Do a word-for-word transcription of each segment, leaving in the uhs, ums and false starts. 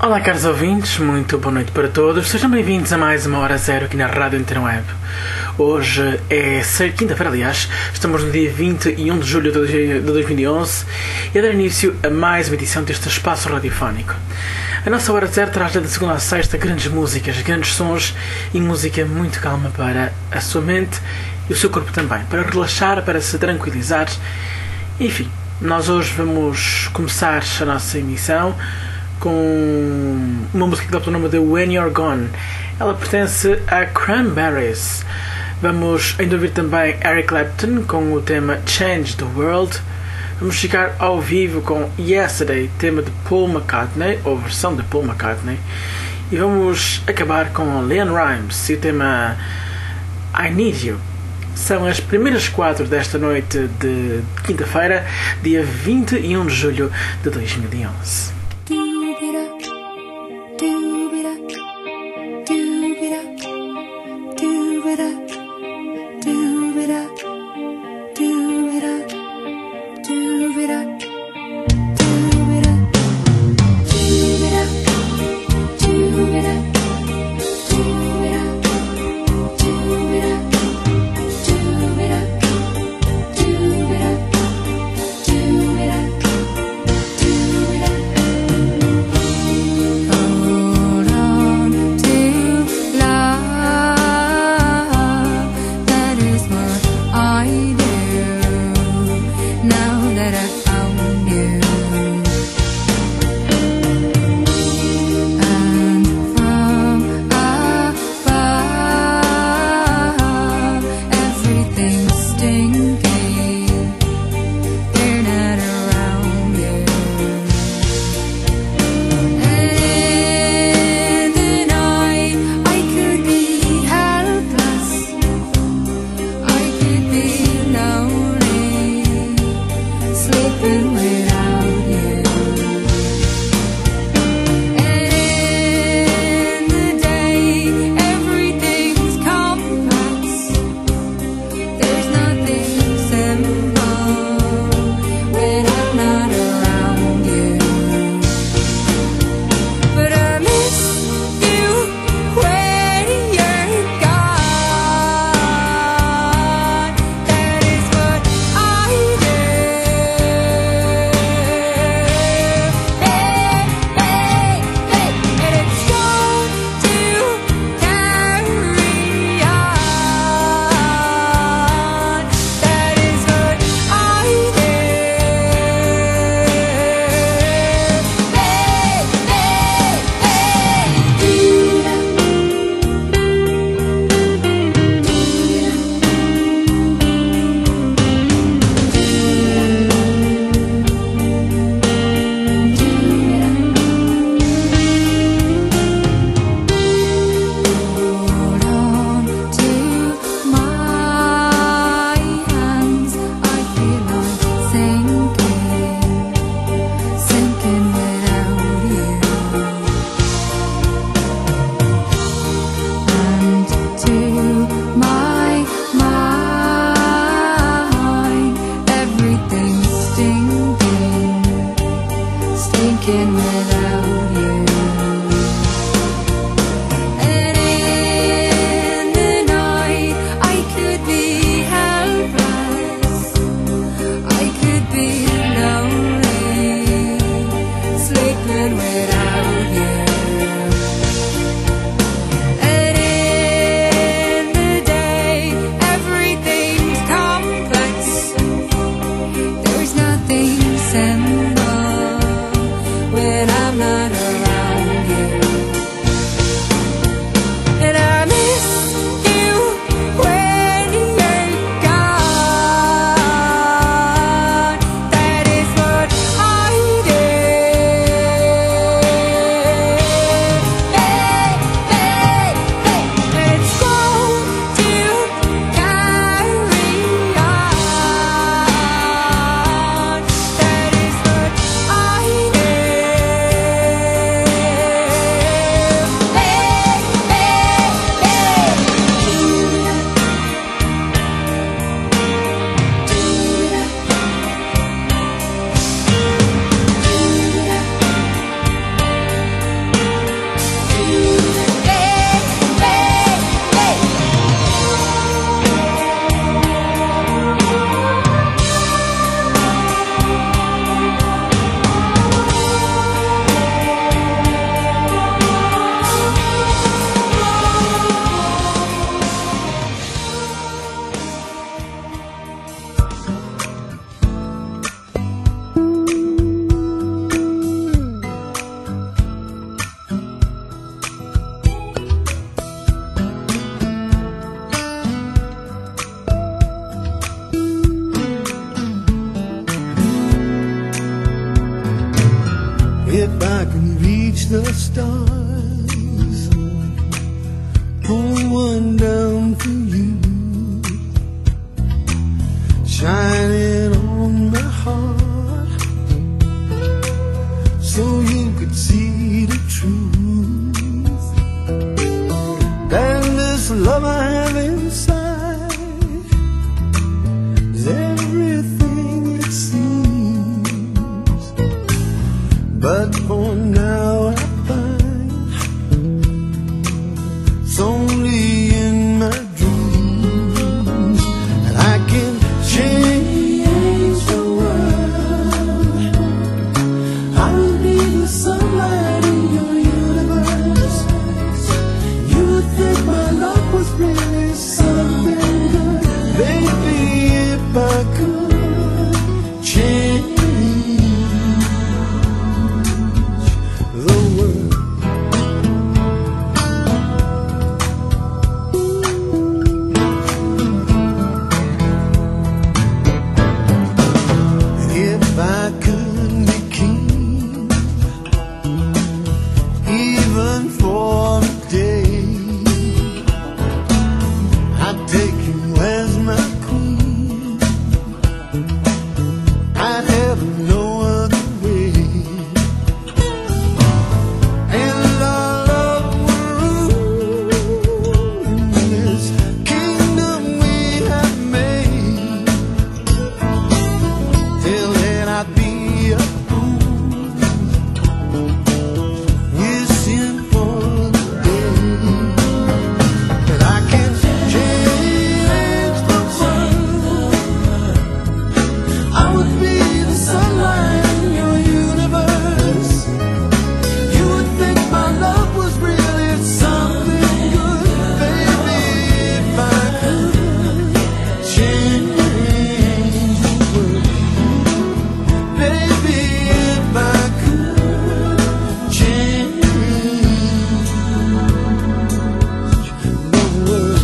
Olá, caros ouvintes, muito boa noite para todos. Sejam bem-vindos a mais uma Hora Zero aqui na Rádio Interweb. Hoje é quinta-feira, aliás, estamos no dia vinte e um de julho de dois mil e onze e a dar início a mais uma edição deste espaço radiofónico. A nossa Hora Zero traz-lhe de segunda a sexta grandes músicas, grandes sons e música muito calma para a sua mente e o seu corpo também, para relaxar, para se tranquilizar. Enfim, nós hoje vamos começar a nossa emissão com uma música que dá pelo nome de When You're Gone. Ela pertence a Cranberries. Vamos ainda ouvir também Eric Clapton com o tema Change the World. Vamos ficar ao vivo com Yesterday, tema de Paul McCartney, ou versão de Paul McCartney. E vamos acabar com Leanne Rimes e o tema I Need You. São as primeiras quatro desta noite de quinta-feira, dia vinte e um de julho de dois mil e onze. the stars, pull one down for you, shining on my heart, so you could see the truth. And this love I have inside is everything it seems, but for now I find it's only in my dreams. And I can change the world. I will be the sunlight in your universe. You would think my love was really something good. Baby, if I could change the world. If I could be king, even for a day, I'd take you as my queen. I'd have no other way. And our love will rule in this kingdom we have made. Till then I'd be a fool, wishing for the day that I can change the world. I would be the sunlight in your universe. You would think my love was really something good. Baby, if I could change the world. Baby, if I could change the world.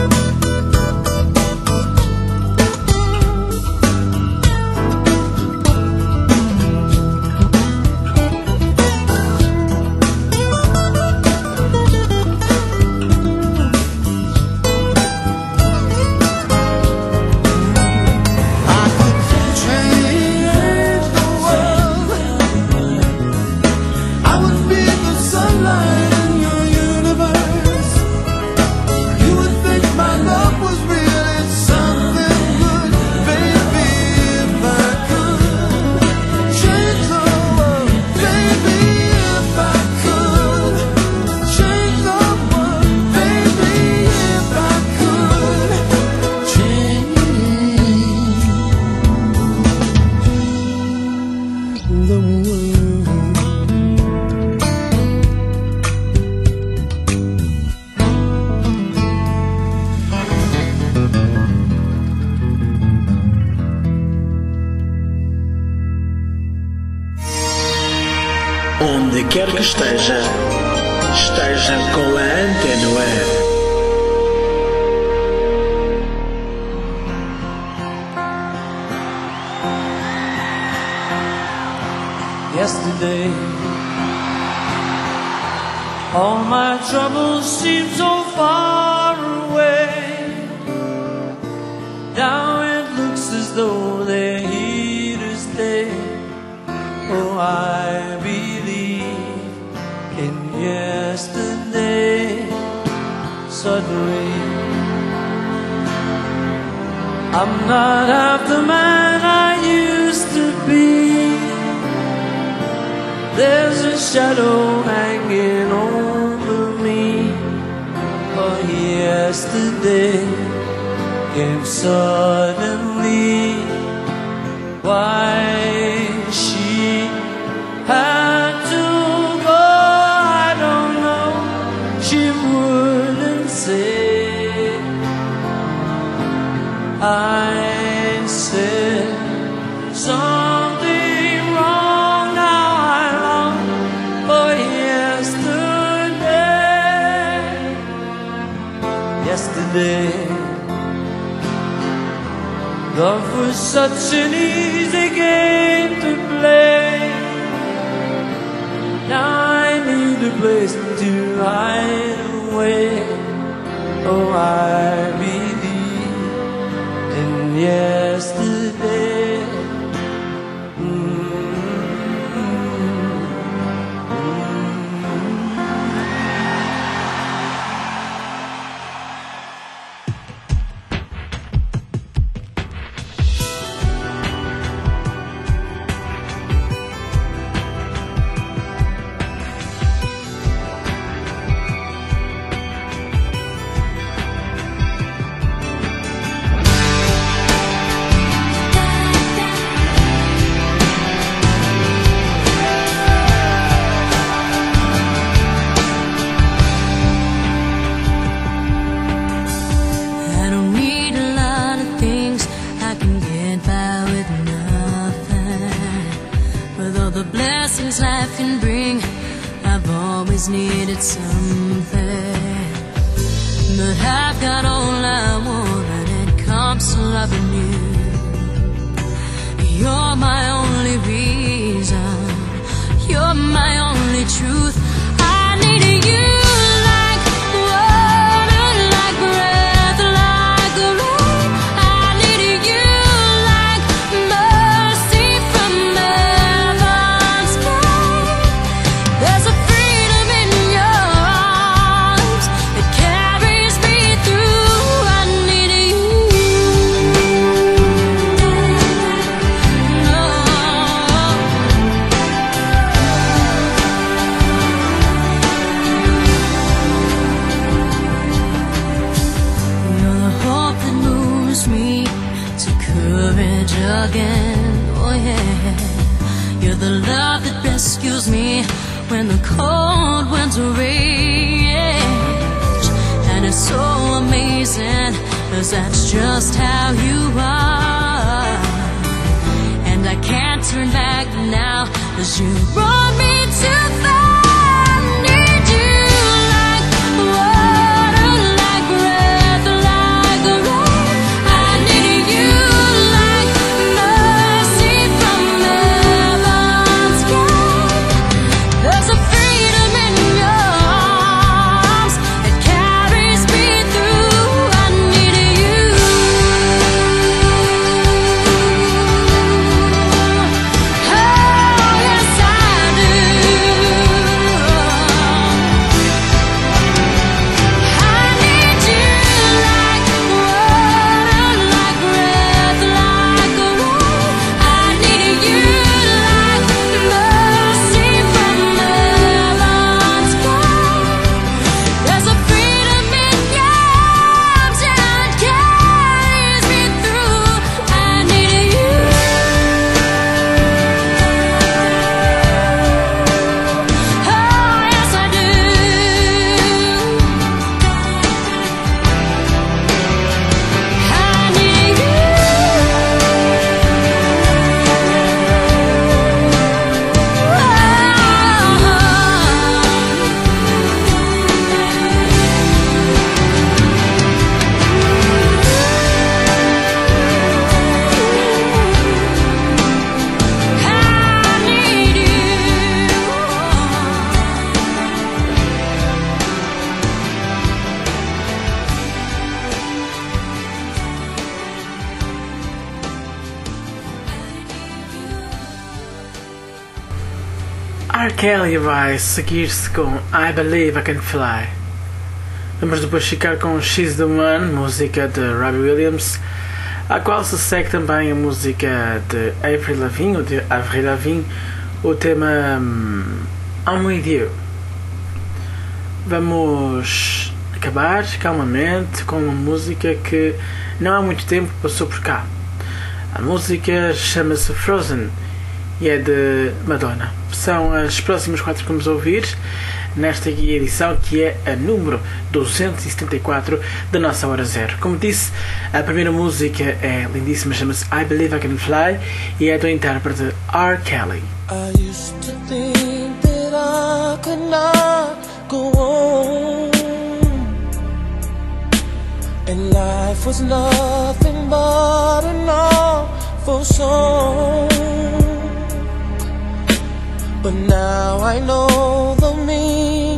I could change the world. I would be the sunlight in your universe. You would think my love was really something good. Baby, if I could change the world. Baby, if I could change the world. Baby, if I could change the world. Onde quer que esteja, esteja com a Antena Web. Yesterday, all my troubles seem so far away. Now it looks as though they're here to stay. Oh, I believe in yesterday. Suddenly, I'm not half the man I used to be. There's a shadow hanging over me. Oh, yesterday came suddenly. Why she had to go, I don't know. She wouldn't say. I said something wrong. Now I long for yesterday. Yesterday, love was such an easy game to play. Now I need a place to hide away. Oh, I believe in yesterday. Mm-hmm. Life can bring, I've always needed something, but I've got all I want and it comes to loving you. You're my only reason, you're my only truth. I need you like water, like breath, like rain. I need you like mercy from heaven's sky. There's a freedom in your arms that carries me through. I need you. No. You're the hope that moves me to courage again. Oh yeah. You're the love that rescues me when the cold winter rage. And it's so amazing, 'cause that's just how you are. And I can't turn back now, 'cause you brought me too far. I need you like water, like breath, like rain. I need you like mercy from heaven's sky. There's a freedom in your arms that carries me through. I need you. Oh, yes, I do. I need you like water, like breath, like rain. I need you like mercy from heaven's sky. There's a freedom in your arms that carries me through. I need you. Oh, yes, I do. I need you. I need you. R. Kelly vai seguir-se com I Believe I Can Fly. Vamos depois ficar com She's the One, música de Robbie Williams, a qual se segue também a música de Avril Lavigne, ou de Avril Lavigne, o tema um, I'm With You. Vamos acabar calmamente com uma música que não há muito tempo passou por cá. A música chama-se Frozen e é de Madonna. São as próximas quatro que vamos ouvir nesta edição, que é a número duzentos e setenta e quatro da nossa Hora Zero. Como disse, a primeira música é lindíssima, chama-se I Believe I Can Fly e é do intérprete R. Kelly. I used to think that I could not go on, and life was nothing but an awful song. But now I know the meaning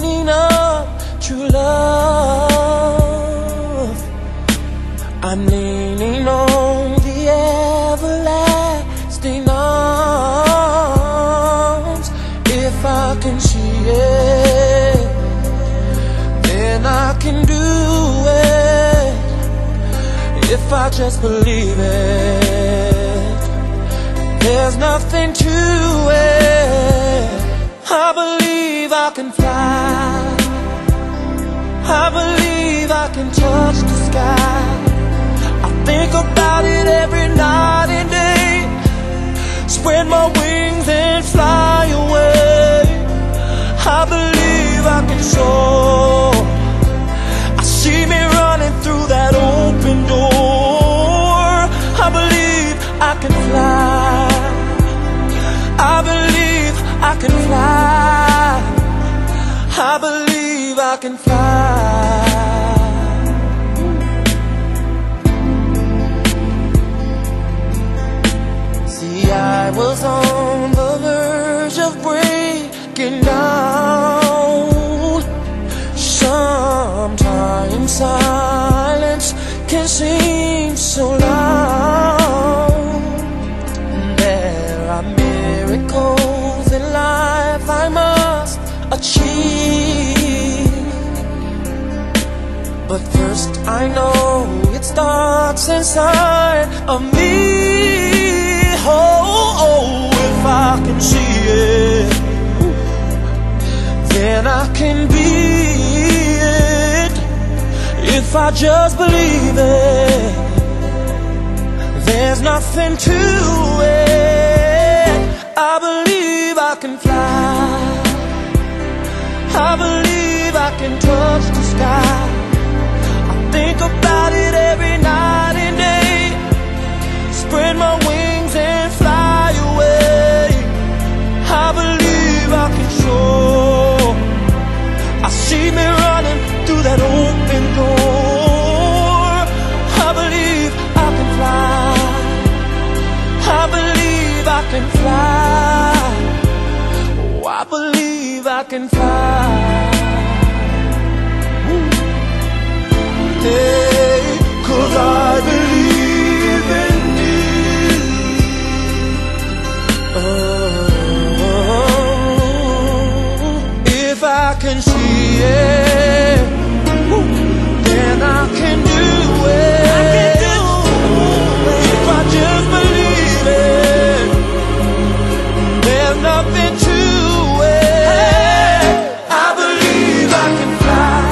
can do it if I just believe it. There's nothing to it. I believe I can fly. I believe I can touch the sky. I think about it every night and day. Spread my wings and fly away. I believe I can soar. I see me running through that open door. I believe I can fly. I believe I can fly. I believe I can fly. See, I was on the verge of breaking down. Sometimes silence can seem so loud. There are miracles in life I must achieve. But first I know it starts inside of me. Oh, oh, if I can see it, then I can be it. If I just believe it, there's nothing to it. I believe I can fly. I believe I can touch the sky. I think about it every night and day. Spread my wings and fly away. I believe I can soar. I see me running through that open door. I believe I can fly. I believe I can fly. Oh, I believe I can fly. Hey, 'cause I believe in you. Oh, if I can see it, then I can do it. If I just believe it, there's nothing to it. I believe I can fly.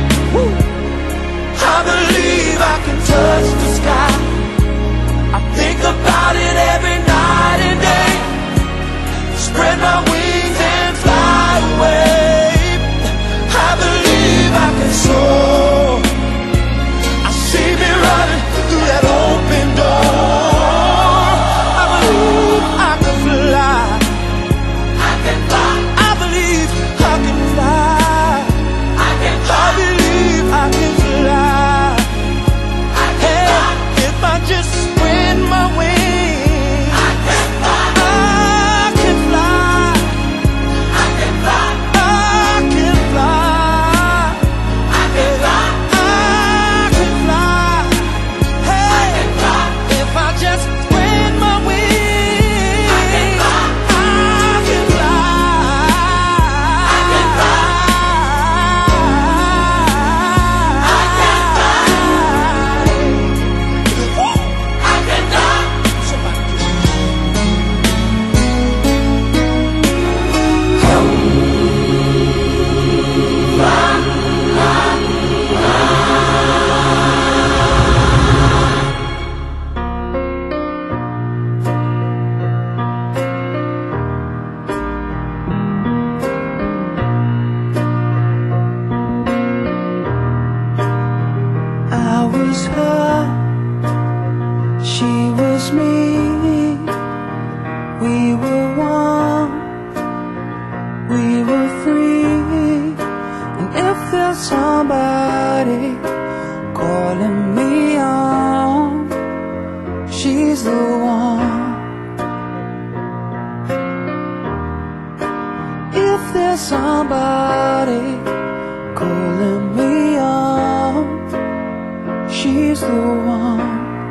I believe I can touch the sky. I think about it every night and day. Spread my wings and fly away. I believe I can soar. I see me running through that open door. I believe I can fly. I can fly. I believe I can fly. I can fly. I believe I can fly. I can hey, fly. If I just spread my wings, I can fly. I can fly. I can fly. I can fly. I can fly. I can fly. Hey, I can fly. If I just spread my wings, I can fly. I can fly. I can fly. I can fly. Woo! I can fly. Somebody do it. I was her, she was me. We were one, we were free. And if there's somebody calling me on, she's the one. If there's somebody calling me on, she's the one.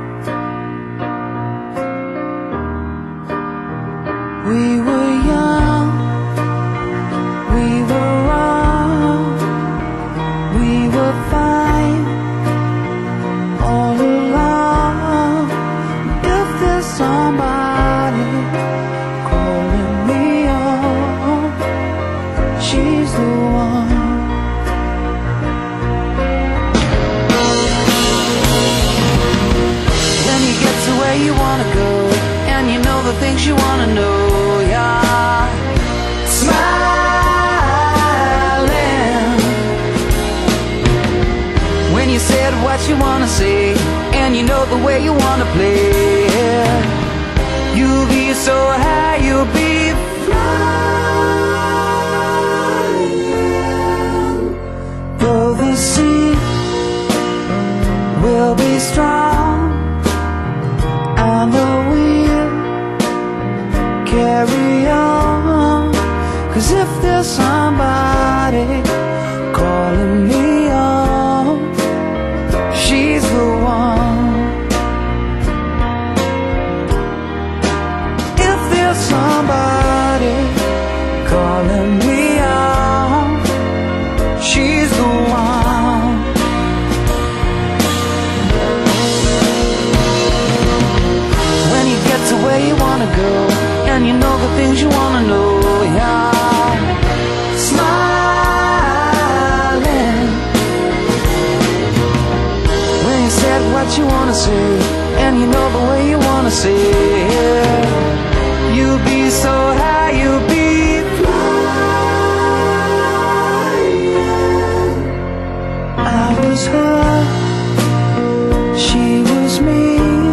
We were young, we were wrong, we were fine. you wanna go, and you know the things you wanna know. Yeah, smiling when you said what you wanna say, and you know the way you wanna play. You'll be so high, you'll be flying. Though the sea will be strong and the wind carry on, 'cause if there's somebody calling me on, she's the one. If there's somebody calling me on, she's the one. When you get to where you wanna go, and you know the things you wanna know, yeah, smiling when you said what you wanna say, and you know the way you wanna say it. You'll be so high, you'll be flying. I was her, she was me.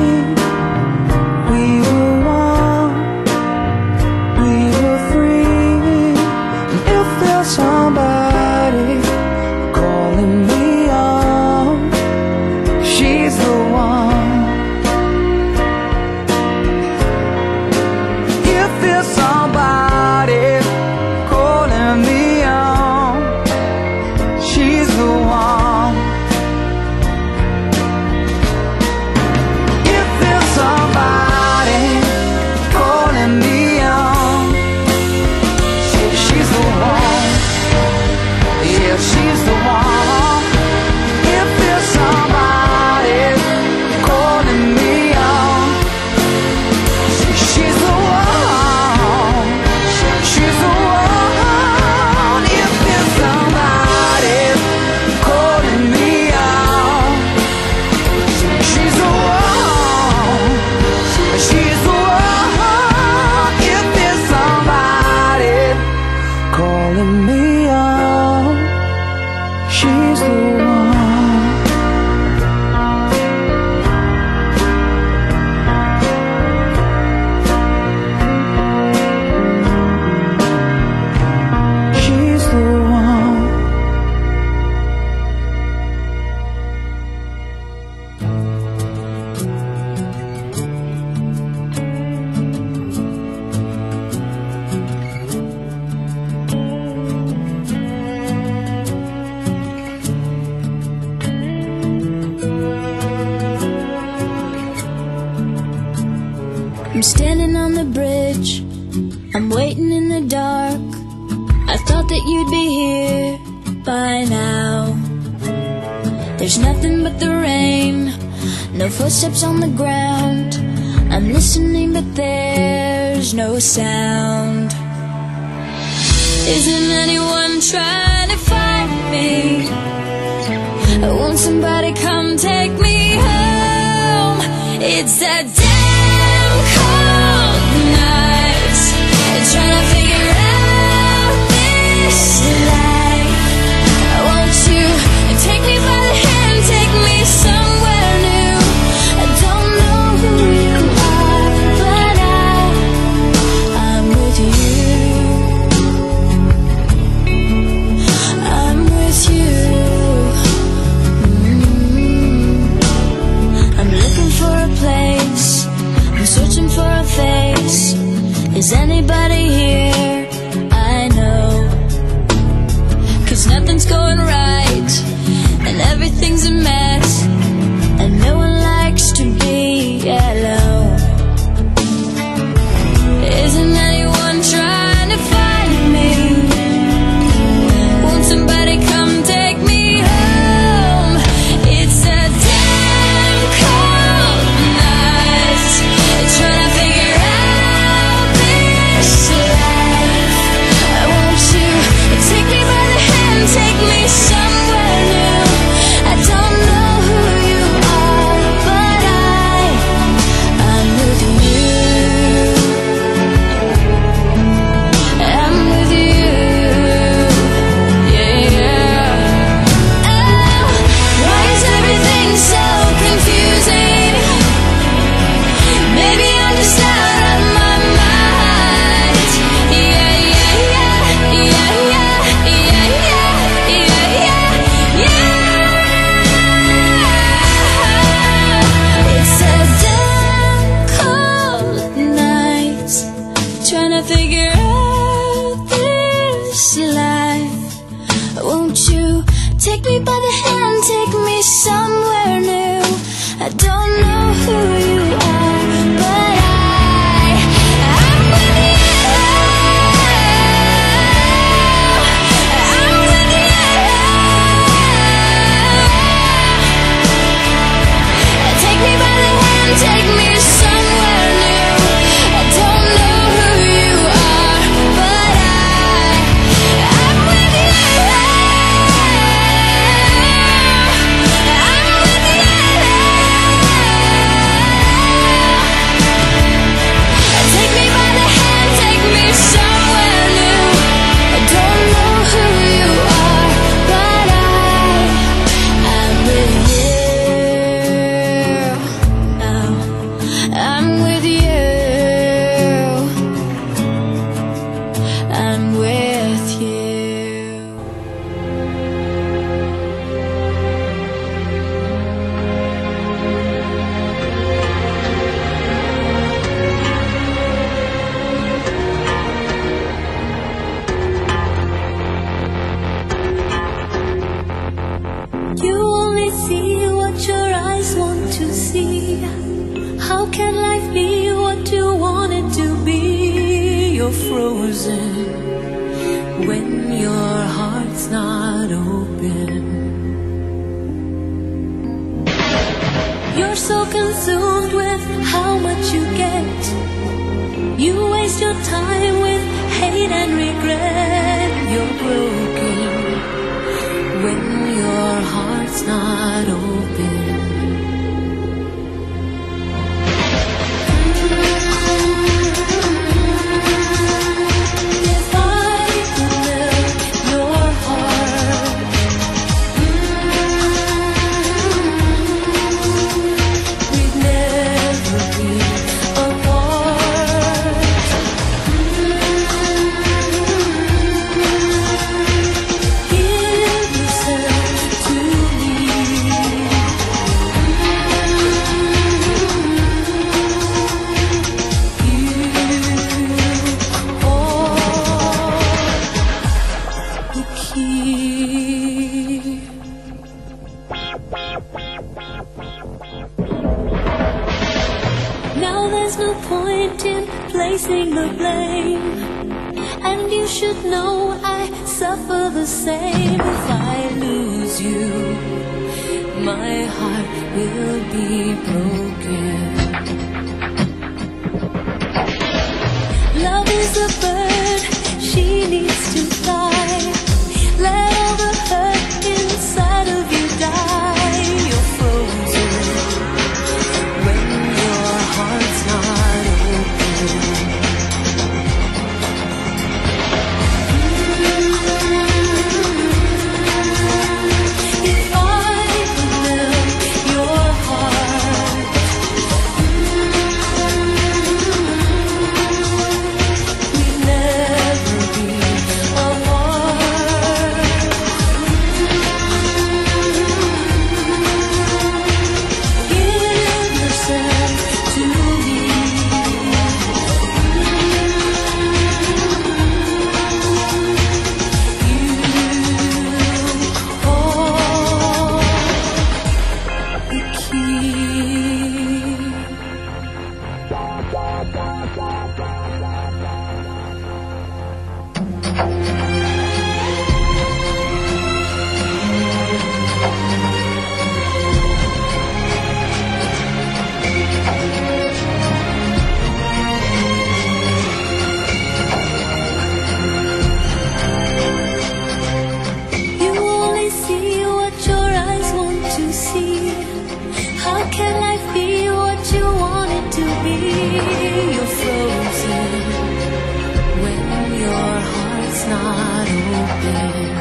We were one, we were free. And if there's somebody calling me on, she's the one. If there's somebody calling me on, she's the one. If there's somebody calling me on, she- she's the one. Yeah, she's the one. If there's somebody calling me on, she- she's the one. She's the one. If there's somebody calling me on, she's the one. She's the one. If there's somebody calling me on, she's the one. She's the one. I'm standing on the bridge, I'm waiting in the dark. I thought that you'd be here by now. There's nothing but the rain, no footsteps on the ground. I'm listening but there's no sound. Isn't anyone trying to find me? Won't somebody come take me home? It's that damn cold night, trying to figure out this life. Won't you take me by the hand, take me somewhere new? I don't know who you are, but I, I'm with you. I'm with you. Mm. I'm looking for a place, I'm searching for a face. Is anybody here? I know, 'cause nothing's going right, and everything's a mess, and no one likes to be alone. Isn't anyone trying to find me? Won't somebody come take me home? It's a damn cold night, trying to figure out this only see what your eyes want to see. How can life be what you want it to be? You're frozen when your heart's not open. You're so consumed with how much you get. You waste your time with hate and regret. You're broken when your heart's not open. If I could melt your heart, we'd never be apart. Give yourself to me. You are the key. Now there's no point in placing the blame, and you should know I suffer the same. If I lose you, my heart will be broken. Love is a bird, she needs to fly. Let all the hurt inside of you die. You're frozen when your heart's not open. If I could melt your heart, we'd never be apart. Give yourself to me. You hold the key. You only see what your eyes want to see. How can life be what you want it to be? You're frozen when your heart's not open.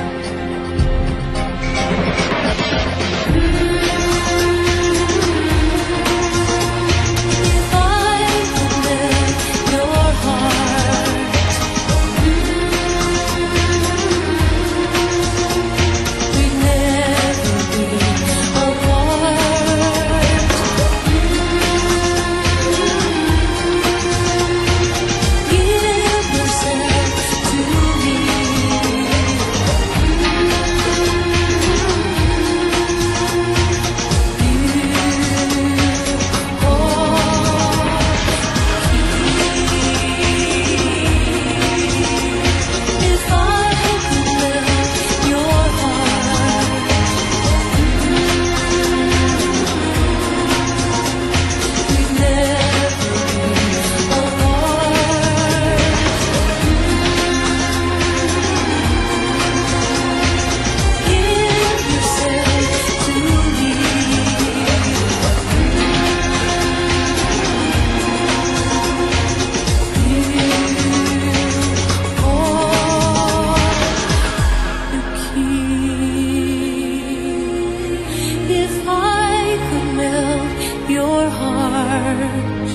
If I could melt your heart, we'd never be apart. Give yourself to me. If I could melt your heart, we'd never be apart. Give yourself to me. You hold the key. If I could melt your heart.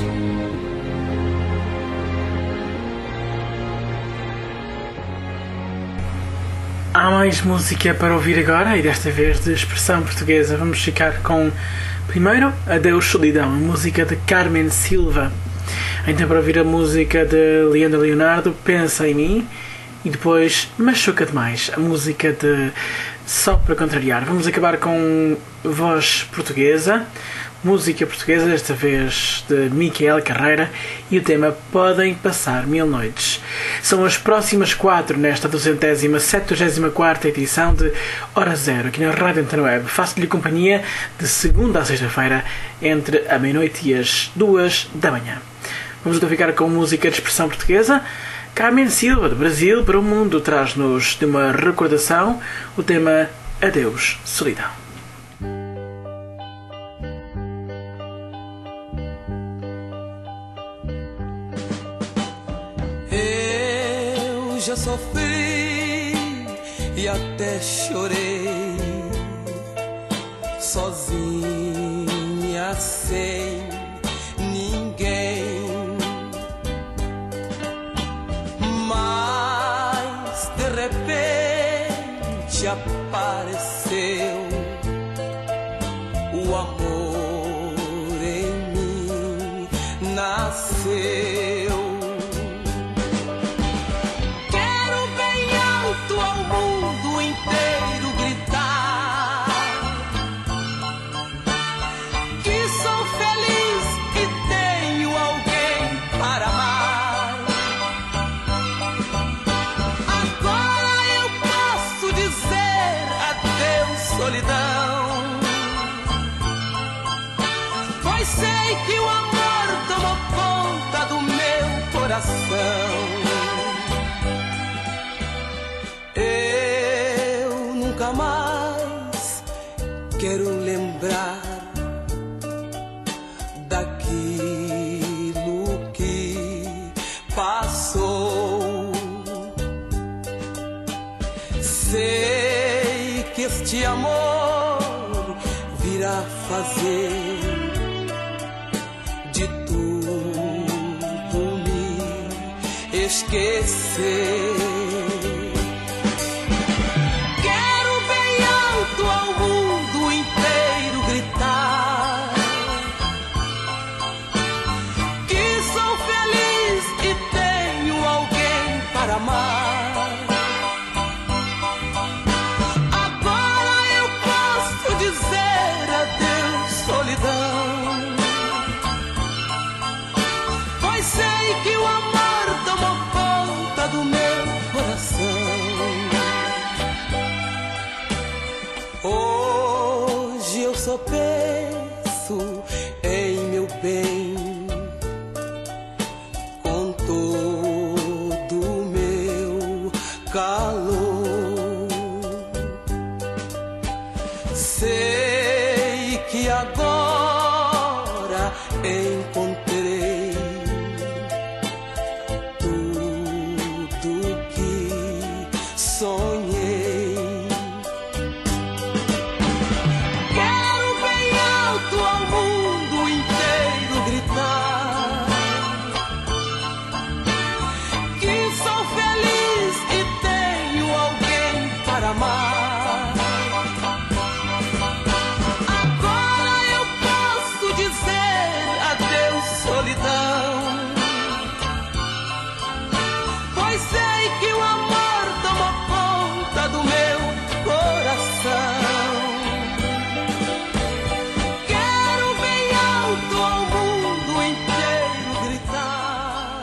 Há mais música para ouvir agora, e desta vez de expressão portuguesa. Vamos ficar com, primeiro, Adeus Solidão, a música de Carmen Silva. Então, para ouvir a música de Leandro Leonardo, Pensa em Mim. E depois Machuca Demais, a música de Só para contrariar, vamos acabar com voz portuguesa, música portuguesa, desta vez de Micael Carreira, e o tema Podem Passar Mil Noites. São as próximas quatro nesta duzentésima setenta e quarta edição de Hora Zero, aqui na Rádio Antena Web. Faço-lhe companhia de segunda a sexta-feira, entre a meia-noite e as duas da manhã. Vamos então ficar com música de expressão portuguesa. Carmen Silva, do Brasil para o Mundo, traz-nos de uma recordação o tema Adeus, Solidão. Eu já sofri e até chorei, sozinha, sem ninguém. Mas de repente apareceu o amor em mim, nasceu. Quero bem alto ao mundo inteiro gritar que sou feliz e tenho alguém para amar. Agora eu posso dizer adeus, solidão, pois sei que o amor tomou conta do meu coração. Eu nunca mais quero lembrar daquilo que passou. Sei que este amor virá fazer de tudo me esquecer. Quero bem alto ao mundo inteiro gritar que sou feliz e tenho alguém para amar. Agora eu posso dizer adeus, solidão, pois sei que o amor tomou conta do meu coração. Hoje eu só penso em meu bem, com todo o meu calor. Sei que agora encontrei tudo que sonhei. Quero bem alto ao mundo inteiro gritar que sou feliz e tenho alguém para amar. Agora eu posso dizer adeus, solidão, pois sei que o amor tomou conta do meu coração. Quero bem alto ao mundo inteiro gritar.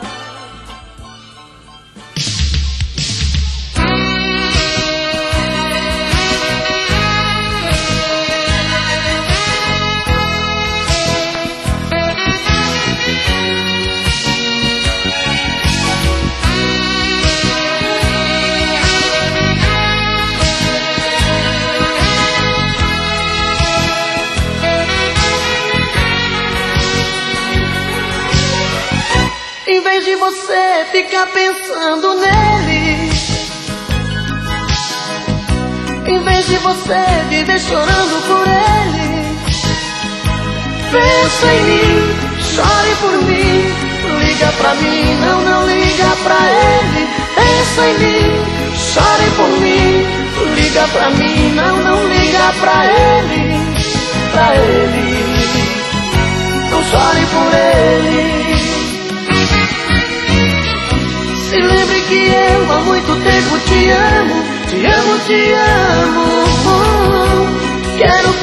Em vez de você ficar pensando nele, em vez de você viver chorando por ele, pensa em mim, chore por mim, liga pra mim, não, não liga pra ele. Pensa em mim, chore por mim, liga pra mim, não, não liga pra ele, pra ele, não chore por ele. Se lembre que eu há muito tempo te amo, te amo, te amo.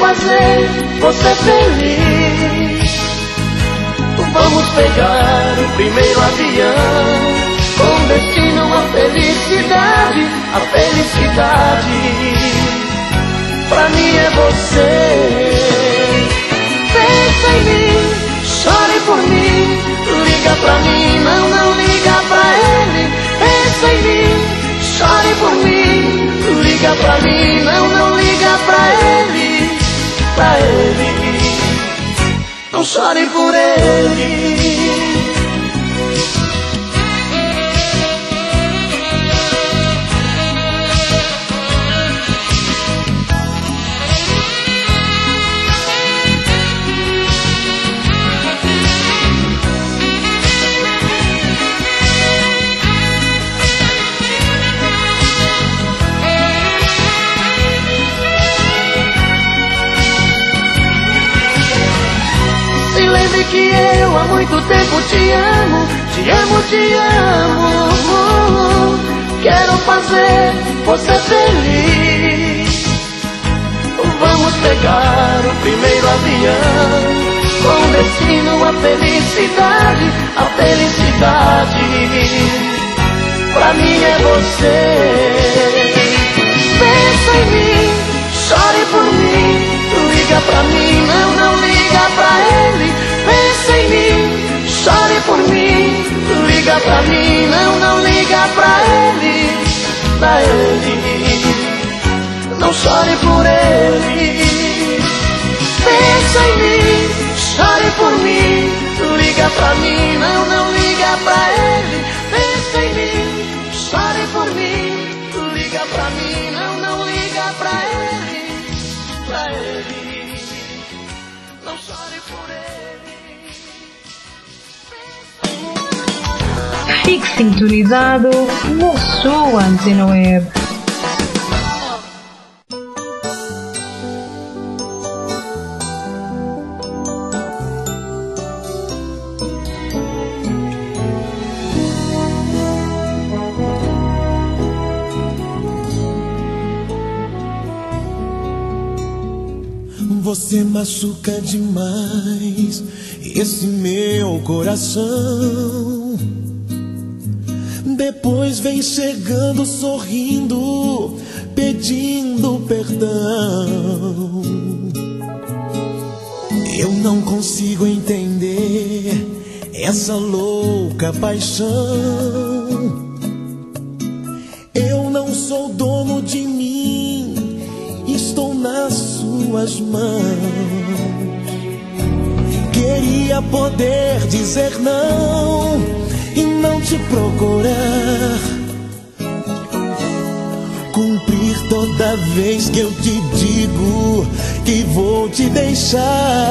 fazer você feliz. Vamos pegar o primeiro avião com destino à felicidade, a felicidade pra mim é você. Pensa em mim, chore por mim, liga pra mim, não, não liga pra ele. Pensa em mim, chore por mim, liga pra mim, não, não liga pra ele, pra ele, não chore por ele. Que eu há muito tempo te amo, te amo, te amo. Quero fazer você feliz. Vamos pegar o primeiro avião com destino à felicidade, a felicidade pra mim é você. Pensa em mim, chore por mim, liga pra mim, não, não liga pra ele. Pensa em mim, chore por mim, liga pra mim, não, não liga pra ele, pra ele, não chore por ele. Pensa em mim, chore por mim, liga pra mim, não, não liga pra ele. Pensa em mim, chore por mim, liga pra mim, não, não liga pra ele, pra ele, não chore por ele. Fique sintonizado no sua Antena Web. Você machuca demais esse meu coração. Depois vem chegando sorrindo, pedindo perdão. Eu não consigo entender essa louca paixão. Eu não sou dono de mim, estou nas suas mãos. Queria poder dizer não e não te procurar, cumprir toda vez que eu te digo que vou te deixar.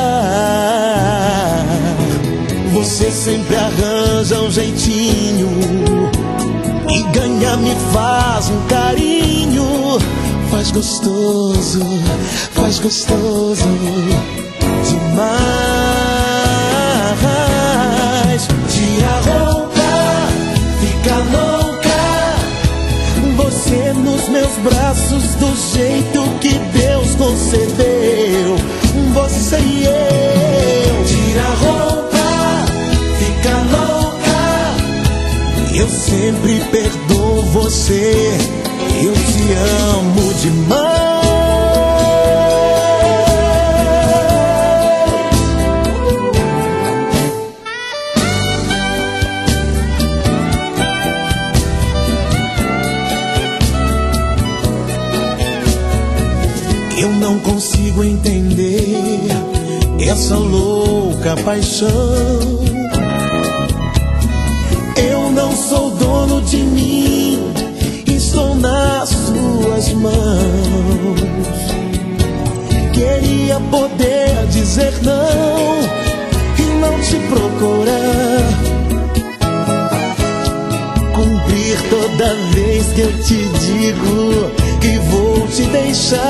Você sempre arranja um jeitinho e ganhar me faz um carinho. Faz gostoso, faz gostoso demais. Tira a roupa, fica louca, você nos meus braços do jeito que Deus concedeu. Você e eu. Tira a roupa, fica louca, eu sempre perdoo você. Eu te amo demais. Eu não consigo entender essa louca paixão. Eu não sou dono de mim, estou nas suas mãos. Queria poder dizer não e não te procurar, cumprir toda vez que eu te digo que vou te deixar.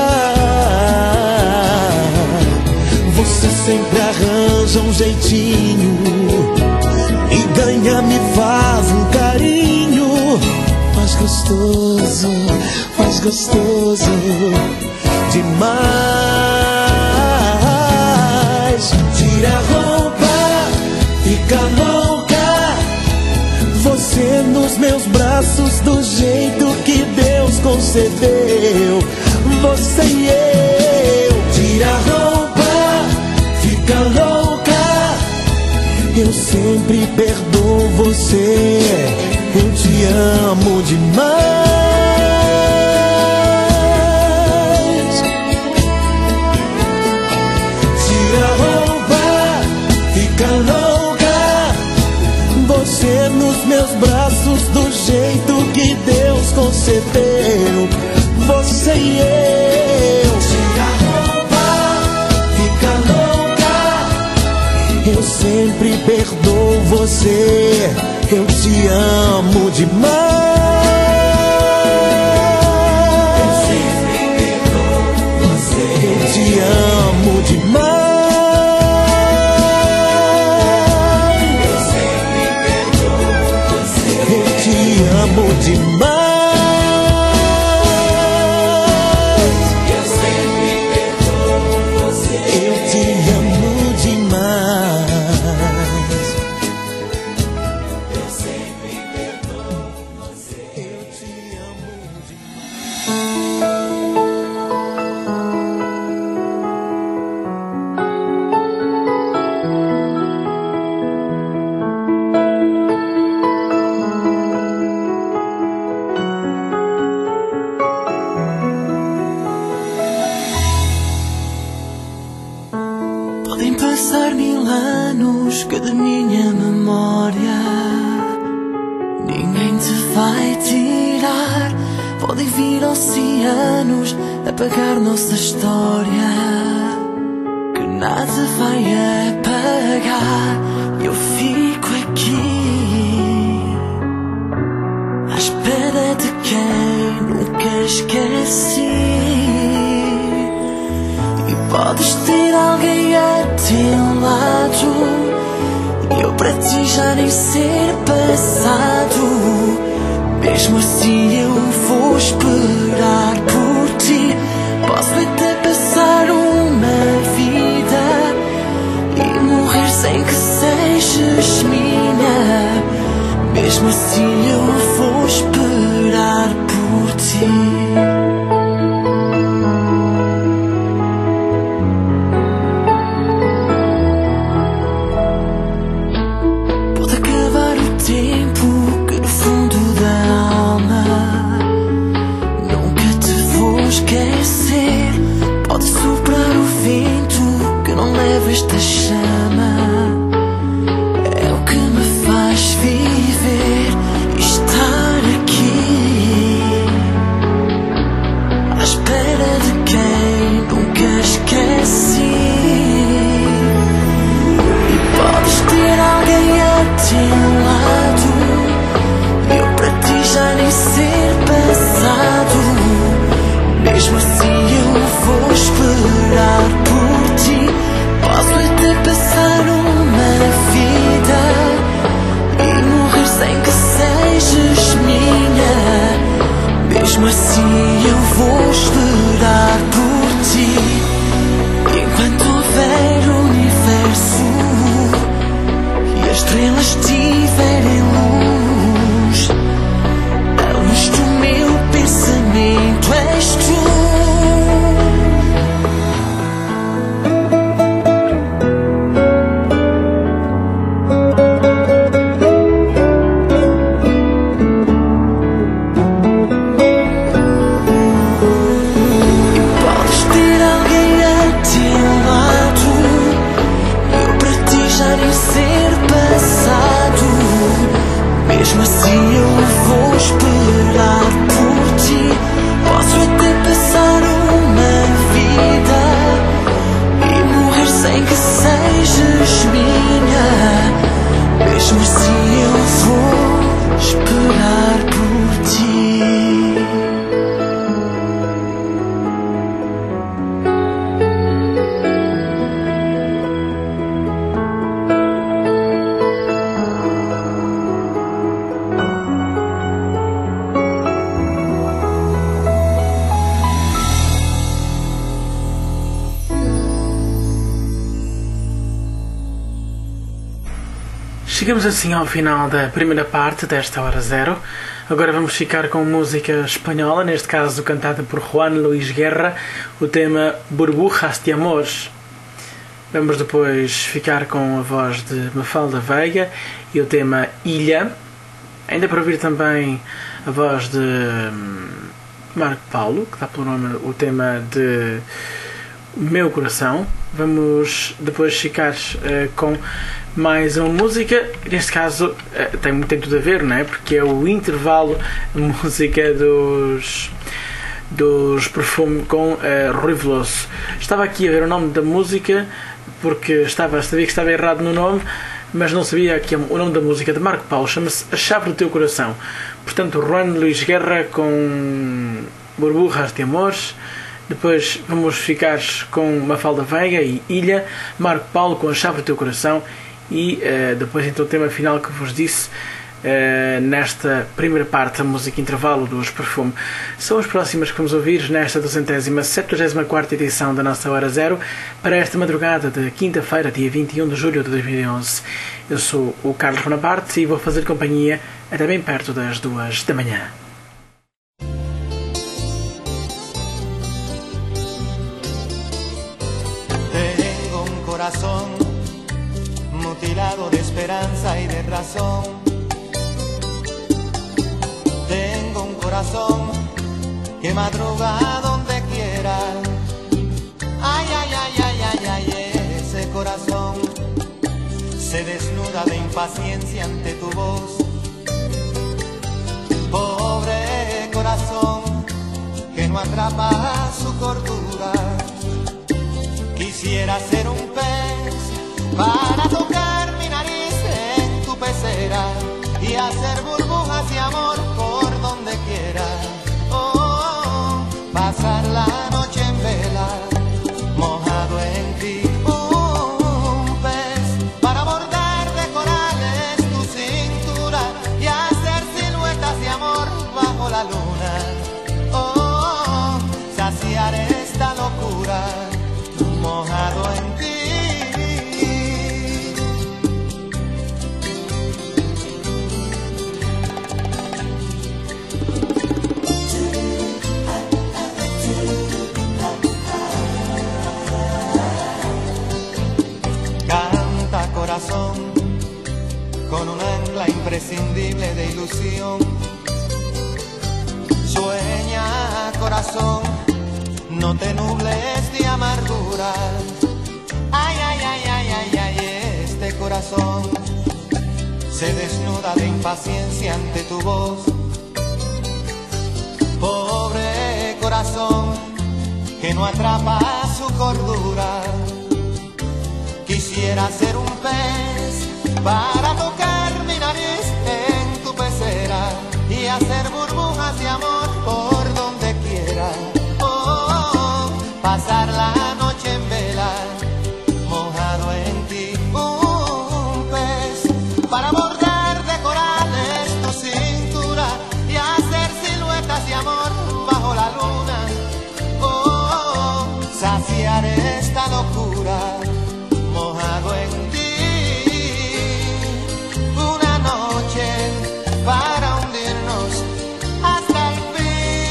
Você sempre arranja um jeitinho e ganha me faz um carinho. Faz gostoso, faz gostoso demais. braços do jeito que Deus concedeu. Você e eu. Tira a roupa, fica louca. Eu sempre perdoo você. Eu te amo demais. Tira a roupa, fica louca. Você nos meus braços do jeito que Deus concedeu. Você e eu. Tira a roupa, fica louca. Eu sempre perdoo você. Eu te amo demais. Eu sempre perdoo você. Eu te amo demais. Eu sempre perdoo você. Eu te amo demais. Eu sempre perdoo você. Eu te amo demais. Eu sempre perdoo você. Eu te amo Podem passar mil anos que da minha memória ninguém te vai tirar. Podem vir oceanos apagar nossa história, que nada vai apagar. Eu fico aqui à espera de quem nunca esqueci. E podes ter alguém a teu lado, eu para ti já nem ser passado. Mesmo assim eu vou esperar por ti. Posso até passar uma vida e morrer sem que sejas minha. Mesmo assim eu vou esperar por ti. Esta chama é o que me faz viver e estar aqui à espera de quem nunca esqueci. E podes ter alguém a teu lado, eu para ti já nem ser passado. Mesmo assim eu vou esperar por ti. Posso até passar um Chegamos assim ao final da primeira parte desta Hora Zero. Agora vamos ficar com música espanhola, neste caso cantada por Juan Luis Guerra, o tema Burbujas de Amor. Vamos depois ficar com a voz de Mafalda Veiga e o tema Ilha. Ainda para ouvir também a voz de Marco Paulo, que dá pelo nome o tema de Meu Coração. Vamos depois ficar uh, com mais uma música, neste caso uh, tem, tem tudo a ver, não é? Porque é o intervalo, a música dos, dos Perfume com uh, Rui Veloso. Estava aqui a ver o nome da música, porque estava, sabia que estava errado no nome, mas não sabia que o nome da música de Marco Paulo chama-se A Chave do Teu Coração. Portanto, Juan Luis Guerra com Burbujas de Amores. Depois vamos ficar com Mafalda Veiga e Ilha, Marco Paulo com A Chave do Teu Coração e uh, depois então o tema final que vos disse uh, nesta primeira parte, a música intervalo dos Perfume. São as próximas que vamos ouvir nesta duzentésima setenta e quatro edição da nossa Hora Zero para esta madrugada de quinta-feira, dia vinte e um de julho de dois mil e onze. Eu sou o Carlos Bonaparte e vou fazer companhia até bem perto das duas da manhã. Corazón mutilado de esperanza y de razón. Tengo un corazón que madruga donde quiera. Ay, ay, ay, ay, ay, ay, ese corazón se desnuda de impaciencia ante tu voz. Pobre corazón que no atrapa su cordura. Quisiera ser un pez para tocar mi nariz en tu pecera y hacer burbujas de amor por donde quiera. Oh, pasar la noche en vela, mojado en ti. Un pez para bordar de corales tu cintura y hacer siluetas de amor bajo la luna. Oh, saciar esta locura mojado en ti. Canta corazón con un ancla imprescindible de ilusión. Sueña corazón, no te nubles de amargura. Ay, ay, ay, ay, ay, ay, este corazón se desnuda de impaciencia ante tu voz. Pobre corazón que no atrapa su cordura. Quisiera ser un pez para tocar mi nariz en tu pecera y hacer burbujas de amor por donde quiera. Pasar la noche en vela, mojado en ti. Un pez para bordar de corales tu cintura y hacer siluetas de amor bajo la luna. Oh, saciar esta locura, mojado en ti. Una noche para hundirnos hasta el fin.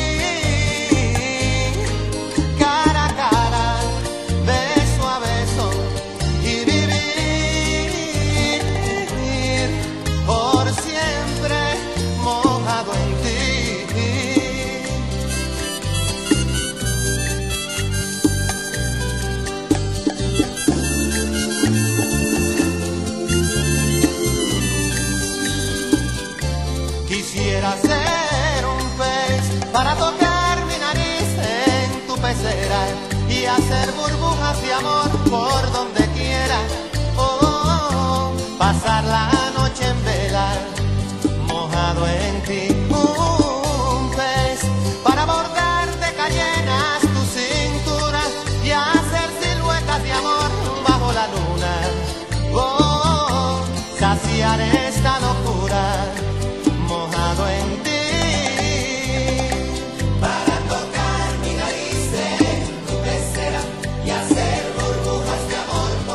Quisiera ser un pez para tocar mi nariz en tu pecera y hacer burbujas de amor por donde quiera. Oh, oh, oh, pasar la noche en vela, mojado en ti. Un pez para bordar de cayenas tu cintura y hacer siluetas de amor bajo la luna. Oh, oh, oh, saciar esta locura, mojado en ti. Para tocar mi nariz en tu pecera y hacer burbujas de amor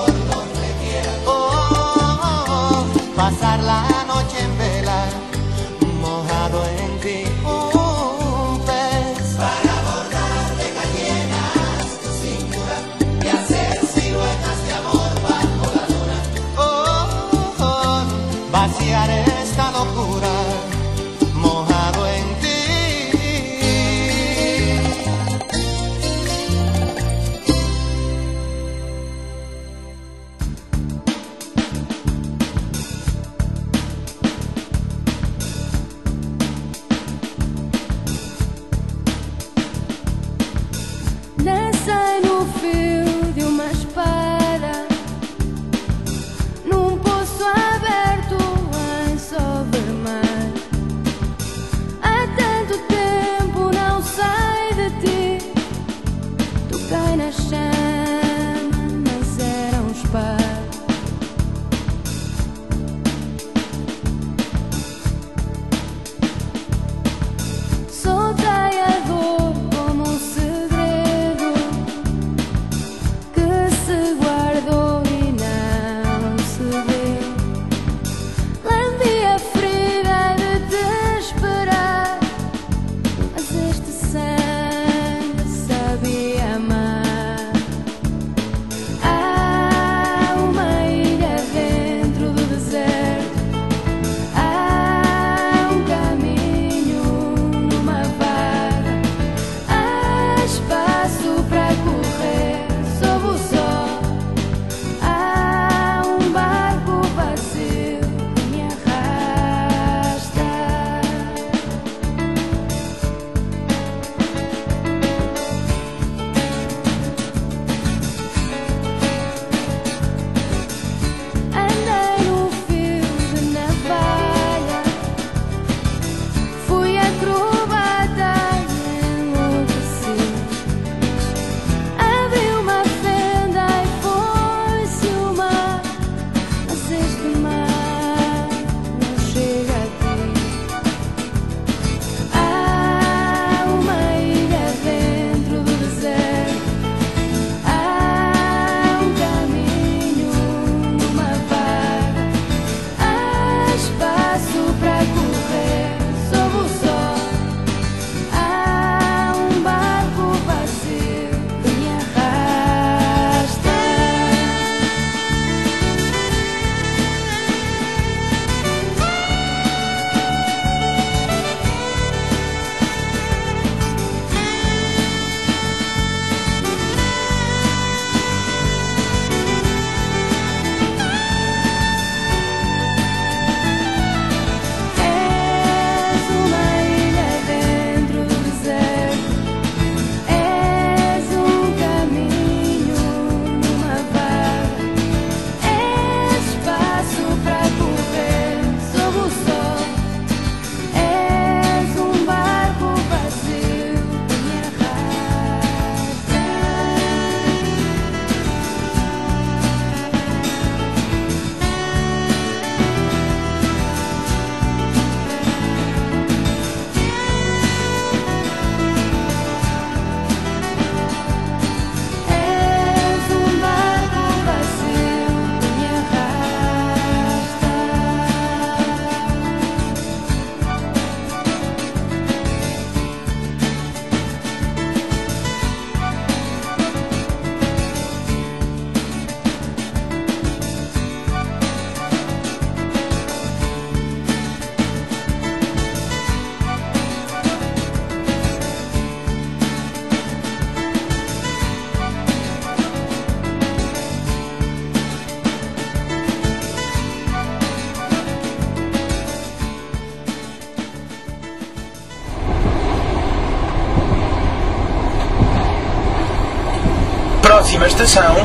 Próxima estação,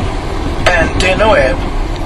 Antena Web.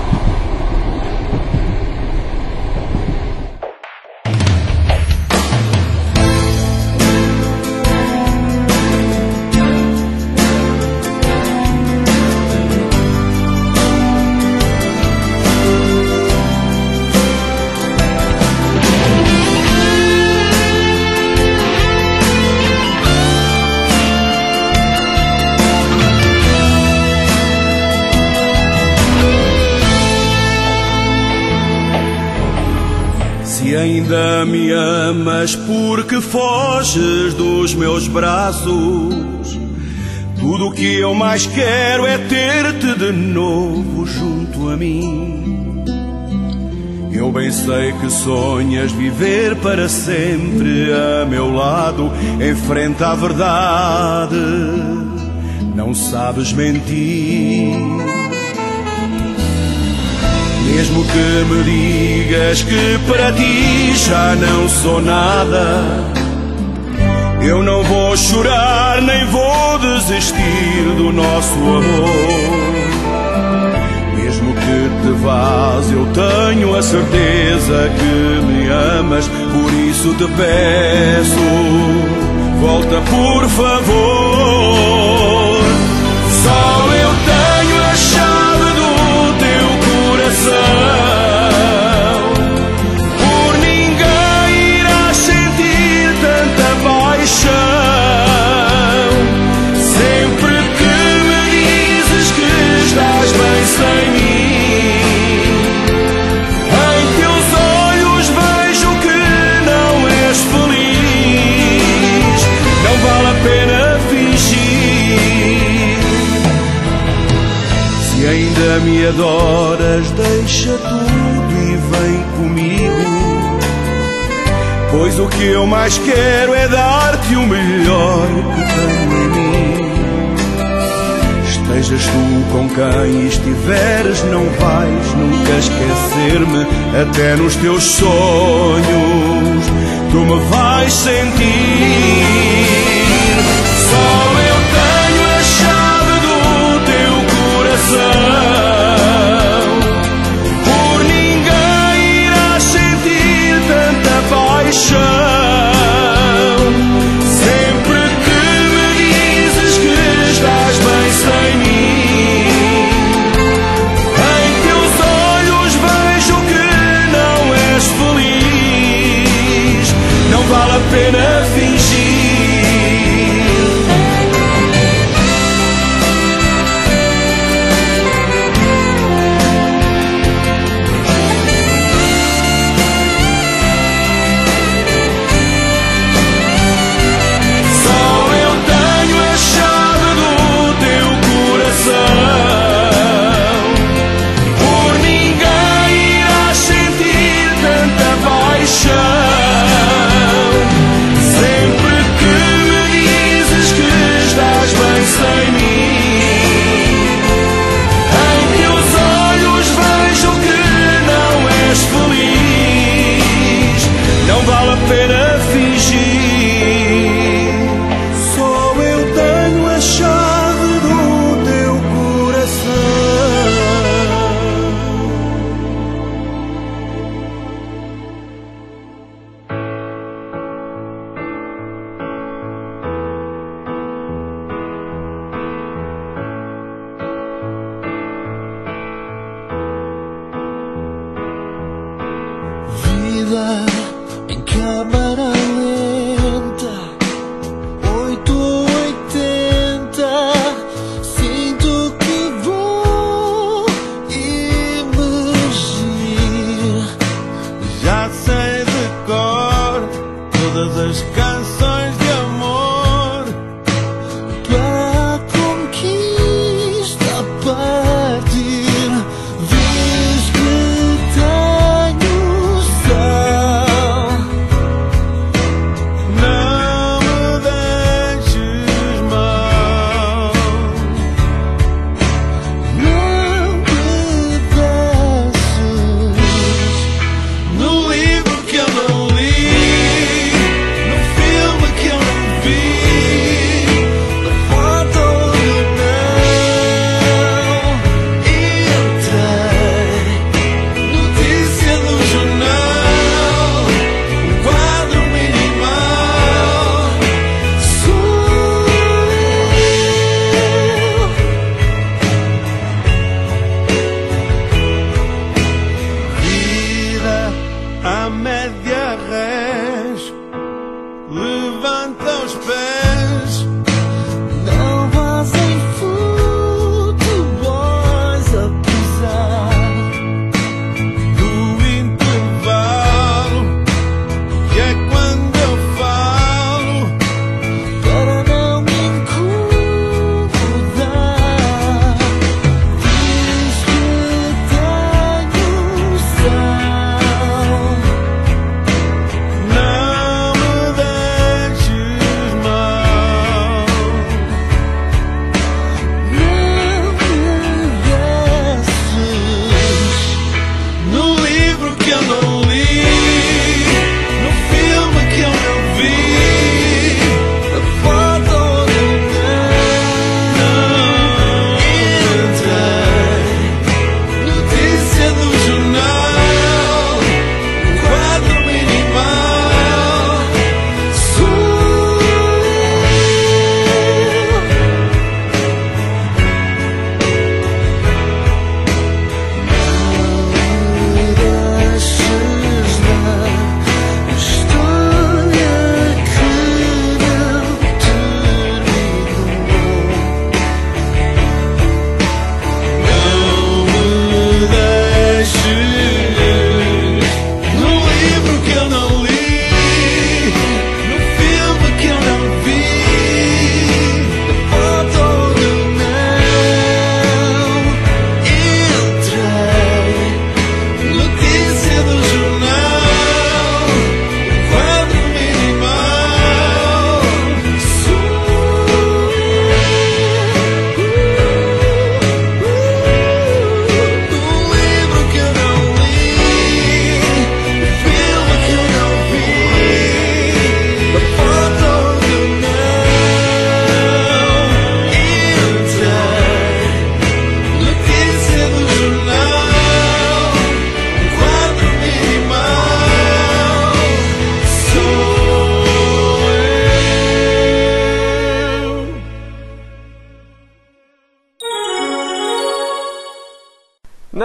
Se ainda me amas porque foges dos meus braços, tudo o que eu mais quero é ter-te de novo junto a mim. Eu bem sei que sonhas viver para sempre a meu lado, em frente à verdade, não sabes mentir. Mesmo que me digas que para ti já não sou nada, eu não vou chorar nem vou desistir do nosso amor. Mesmo que te vás, eu tenho a certeza que me amas, por isso te peço, volta por favor. Só eu tenho a chave do teu choras, deixa tudo e vem comigo. Pois o que eu mais quero é dar-te o melhor que tenho em mim. Estejas tu com quem estiveres, não vais nunca esquecer-me. Até nos teus sonhos tu me vais sentir. Só eu tenho a chave do teu coração. Por ninguém irás sentir tanta paixão. Sempre que me dizes que estás bem sem mim, em teus olhos vejo que não és feliz. Não vale a pena fingir. Em câmara lenta, oito ou oitenta, sinto que vou emergir. Já sei de cor todas as canções de amor. Tua conquista a partir, diz que tenho sal.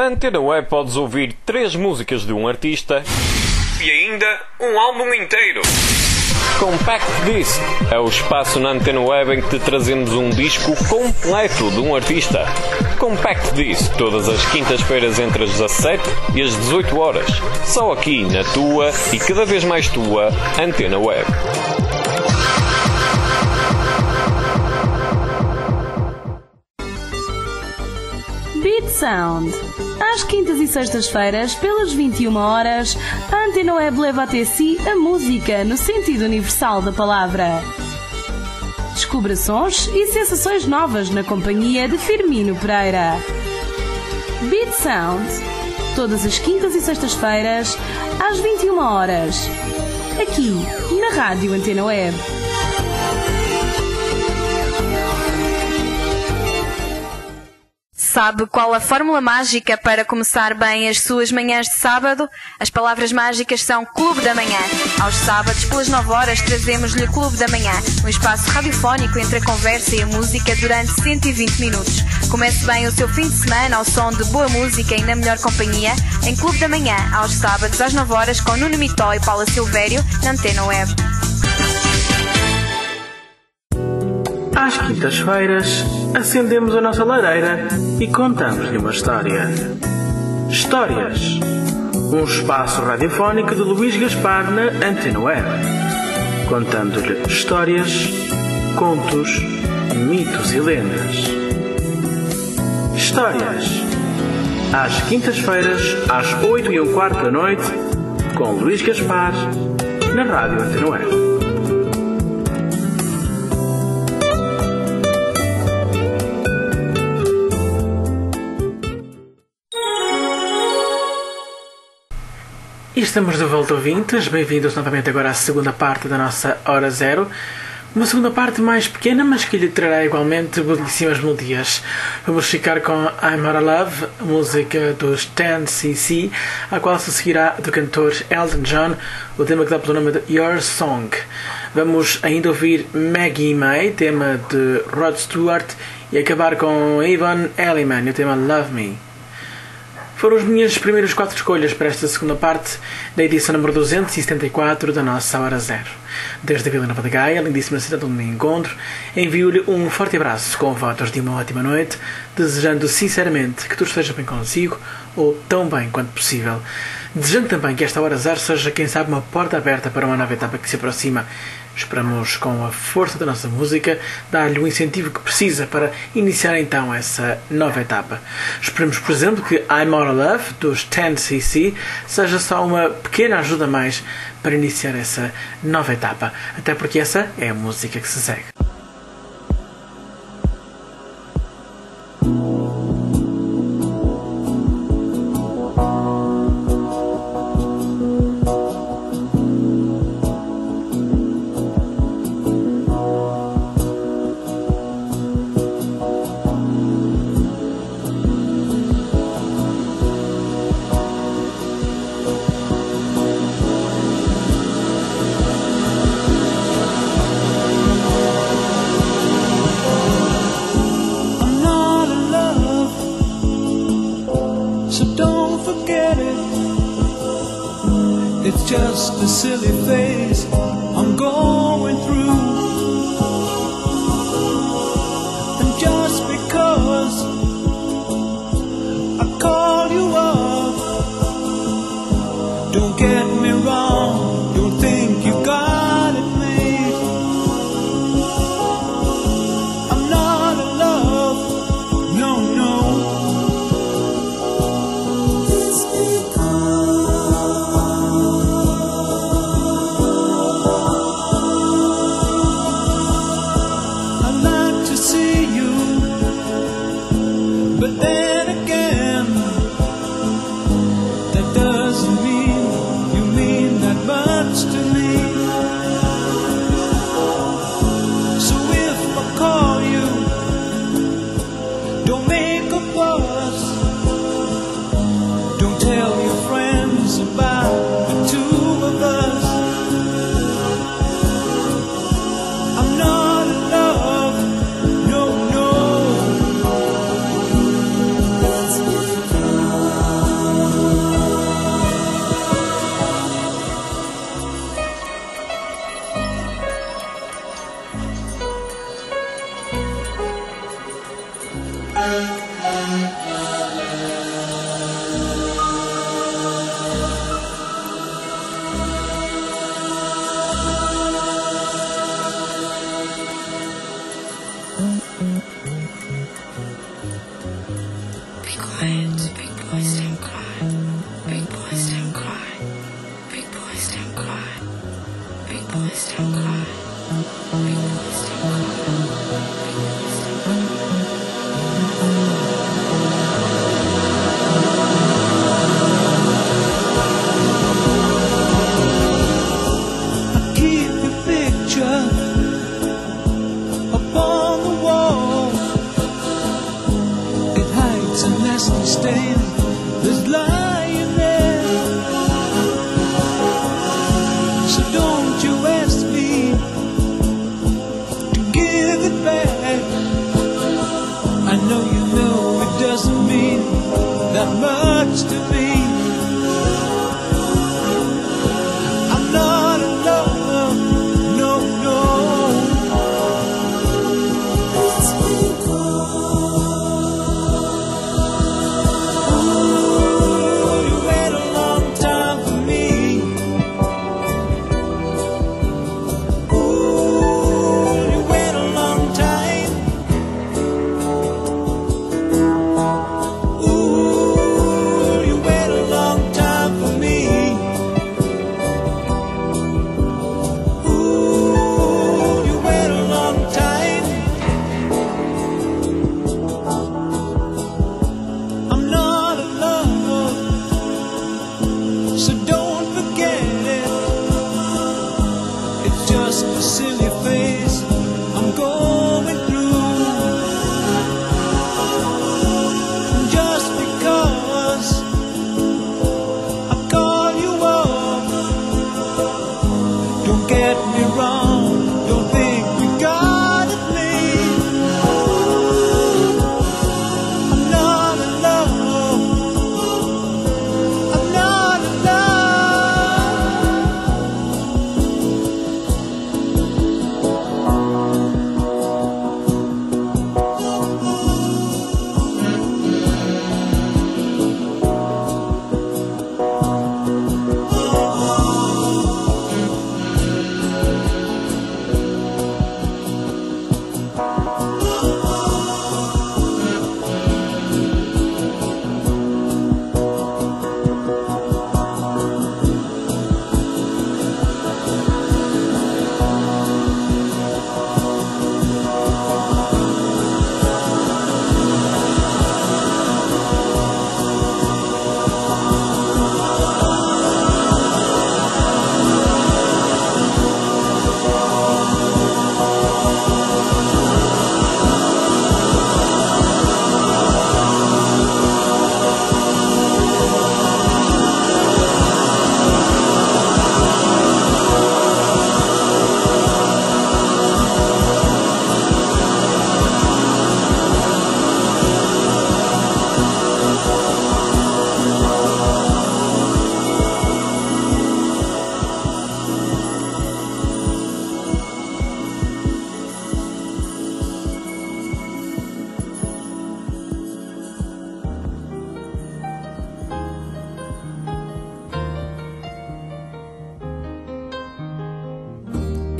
Na Antena Web podes ouvir três músicas de um artista e ainda um álbum inteiro. Compact Disc é o espaço na Antena Web em que te trazemos um disco completo de um artista. Compact Disc, todas as quintas-feiras entre as dezassete e as dezoito horas. Só aqui na tua e cada vez mais tua Antena Web. Beat Sound. Às quintas e sextas-feiras, pelas vinte e uma horas, a Antena Web leva até si a música no sentido universal da palavra. Descubra sons e sensações novas na companhia de Firmino Pereira. Beat Sound. Todas as quintas e sextas-feiras, às vinte e uma horas. Aqui, na Rádio Antena Web. Sabe qual a fórmula mágica para começar bem as suas manhãs de sábado? As palavras mágicas são Clube da Manhã. Aos sábados, pelas nove horas, trazemos-lhe Clube da Manhã, um espaço radiofónico entre a conversa e a música durante cento e vinte minutos. Comece bem o seu fim de semana ao som de boa música e na melhor companhia em Clube da Manhã, aos sábados às nove horas, com Nuno Mitó e Paula Silvério, na Antena Web. Às quintas-feiras, acendemos a nossa lareira e contamos-lhe uma história. Histórias. Um espaço radiofónico de Luís Gaspar na Antena Web. Contando-lhe histórias, contos, mitos e lendas. Histórias. Às quintas-feiras, às oito e um quarto da noite, com Luís Gaspar, na Rádio Antena Web. E estamos de volta, ouvintes. Bem-vindos novamente agora à segunda parte da nossa Hora Zero. Uma segunda parte mais pequena, mas que lhe trará igualmente belíssimas melodias. Vamos ficar com I'm Out of Love, a música dos ten C C, a qual se seguirá do cantor Elton John, o tema que dá pelo nome de Your Song. Vamos ainda ouvir Maggie May, tema de Rod Stewart, e acabar com Yvonne Elliman, o tema Love Me. Foram as minhas primeiras quatro escolhas para esta segunda parte da edição número duzentos e setenta e quatro da nossa Hora Zero. Desde a Vila Nova de Gaia, a lindíssima cidade onde me encontro, envio-lhe um forte abraço com votos de uma ótima noite, desejando sinceramente que tudo esteja bem consigo, ou tão bem quanto possível. Desejando também que esta Hora Zero seja, quem sabe, uma porta aberta para uma nova etapa que se aproxima. Esperamos, com a força da nossa música, dar-lhe o incentivo que precisa para iniciar então essa nova etapa. Esperemos, por exemplo, que I'm Out of Love, dos ten C C, seja só uma pequena ajuda a mais para iniciar essa nova etapa. Até porque essa é a música que se segue. Just a silly phase I'm going through, and just because I call you up, don't get me wrong, don't think you got it made. I'm not in love, no, no. It's because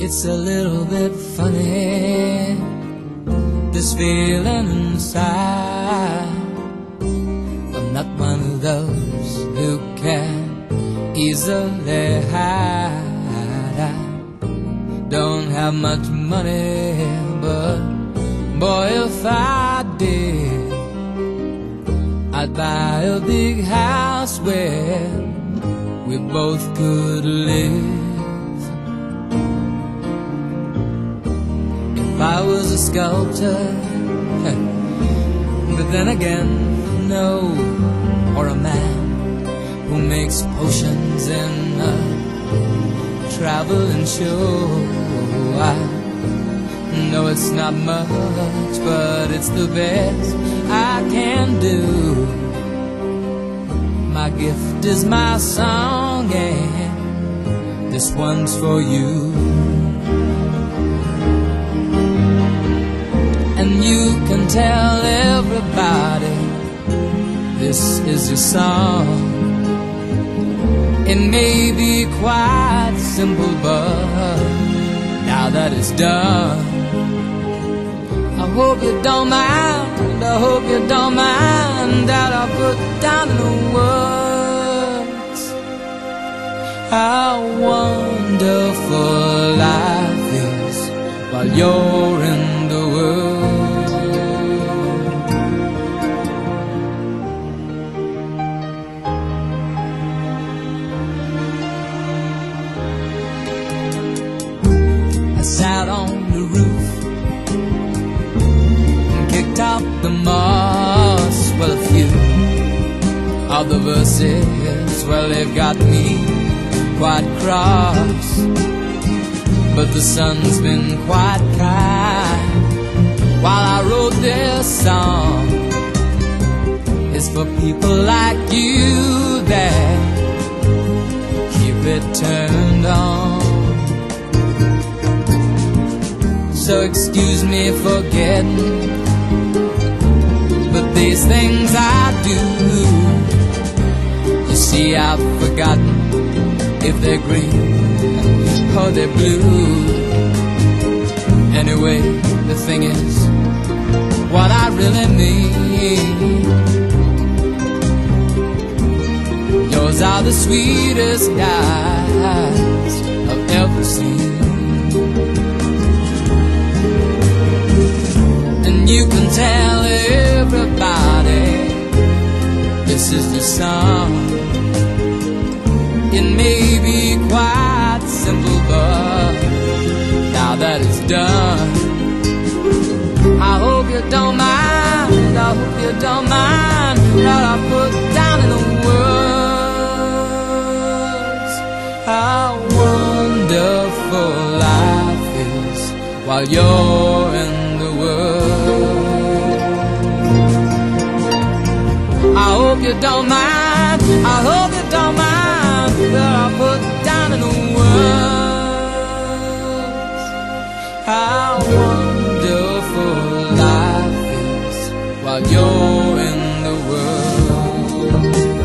It's a little bit funny, this feeling inside. I'm not one of those who can easily hide. I don't have much money, but boy, if I did, I'd buy a big house where we both could live. If I was a sculptor, but then again, no, or a man who makes potions in a traveling show. I know it's not much, but it's the best I can do. My gift is my song, and this one's for you. And you can tell everybody this is your song. It may be quite simple, but now that it's done, I hope you don't mind, I hope you don't mind that I put down in the words how wonderful life is while you're in the world. I sat on the roof and kicked out the moss. Well, a few of the verses, well, they've got me quite cross, but the sun's been quite kind while I wrote this song. It's for people like you that keep it turned on. So excuse me for getting, but these things I do, you see, I've forgotten if they're green or they're blue. Anyway, the thing is, what I really mean, yours are the sweetest eyes I've ever seen. And you can tell everybody this is the song. It may be quite simple, but now that it's done, I hope you don't mind, I hope you don't mind that I put down in the words how wonderful life is while you're in the world. I hope you don't mind, I hope you don't mind that I put down in the words how wonderful life is while you're in the world.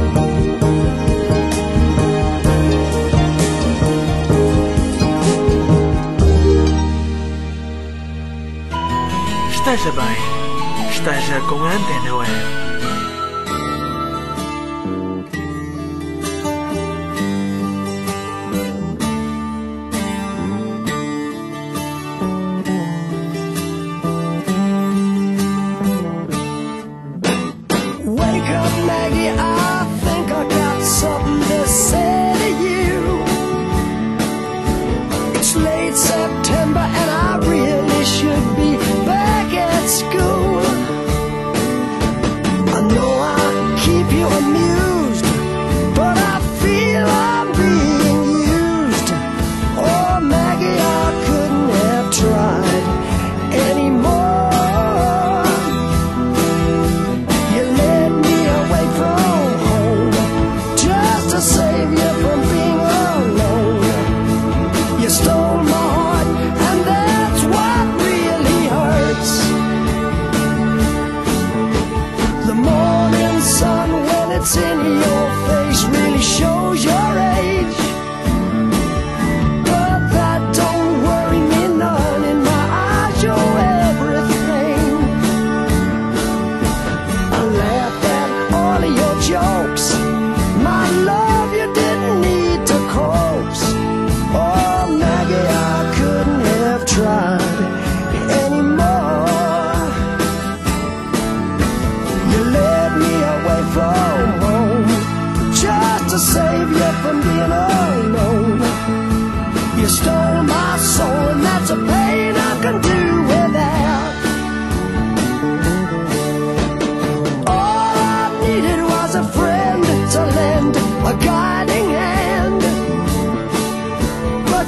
Esteja bem, esteja com a Antena Web.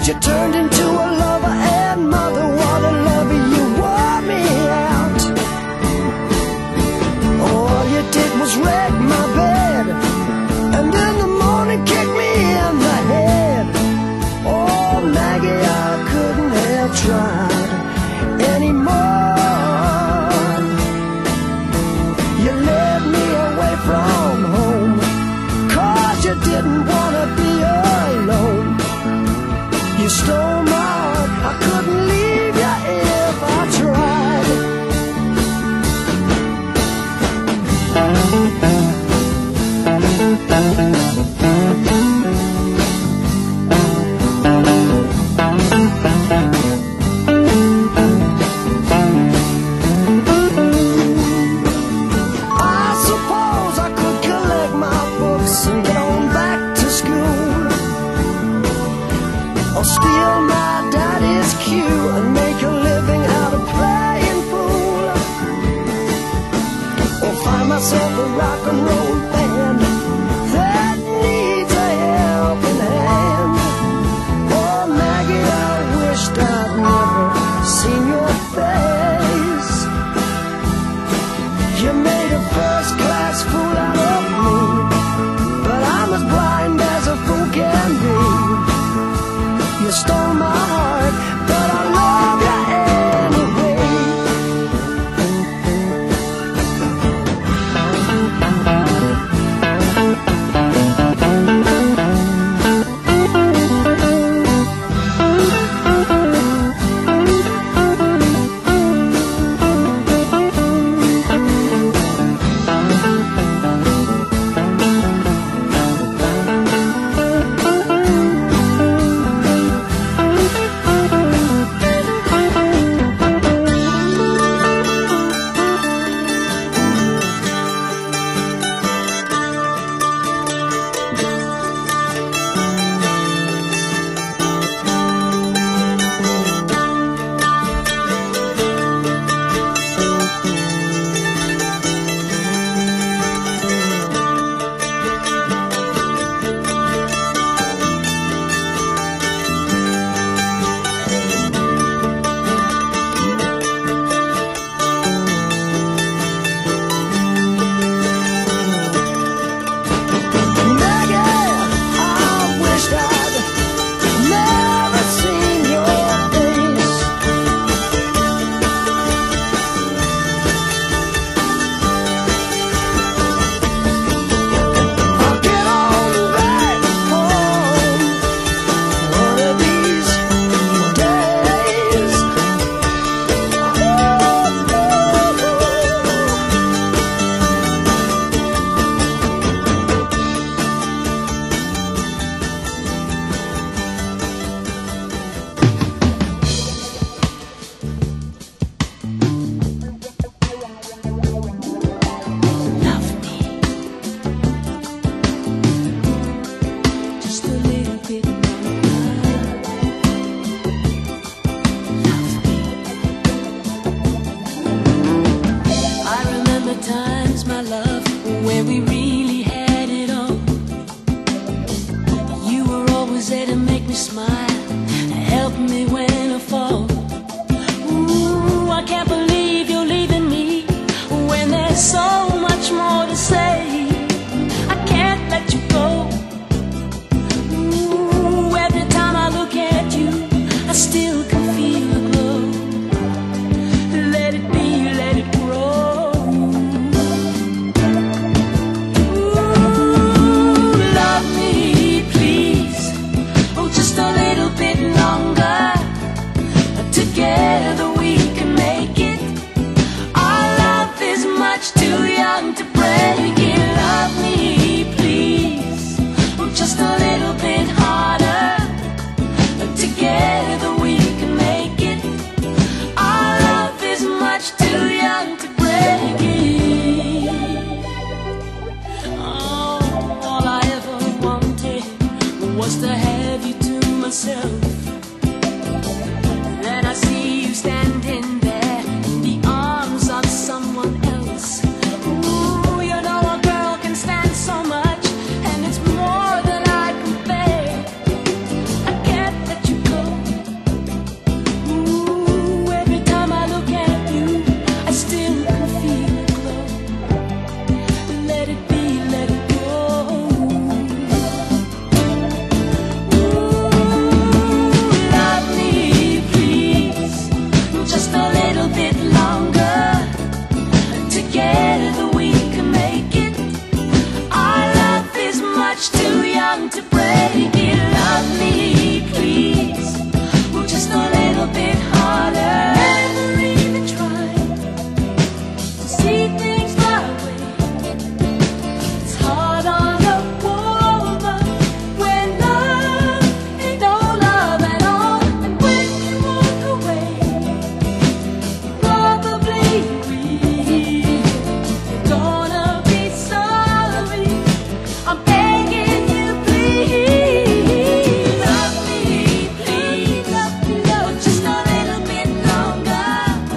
You turned into a lover and mother. What a lover, you wore me out. All you did was wreck my bed, and in the morning kick me in the head. Oh, Maggie, I couldn't have tried anymore. You led me away from home, 'cause you didn't wanna be alone. You stole my heart, I couldn't leave you if I tried. I suppose I could collect my books and get on back to school, or steal my daddy's cue and make a living out of playing fool, or find myself a rock and roll band. There young to break it. Love me, please. Well, just a little bit harder. Never even tried to see things my way. It's hard on a woman when love ain't no love at all. And when you walk away, you probably will. You're gonna be sorry. I'm begging you, please. Love me, please. But just a little bit longer.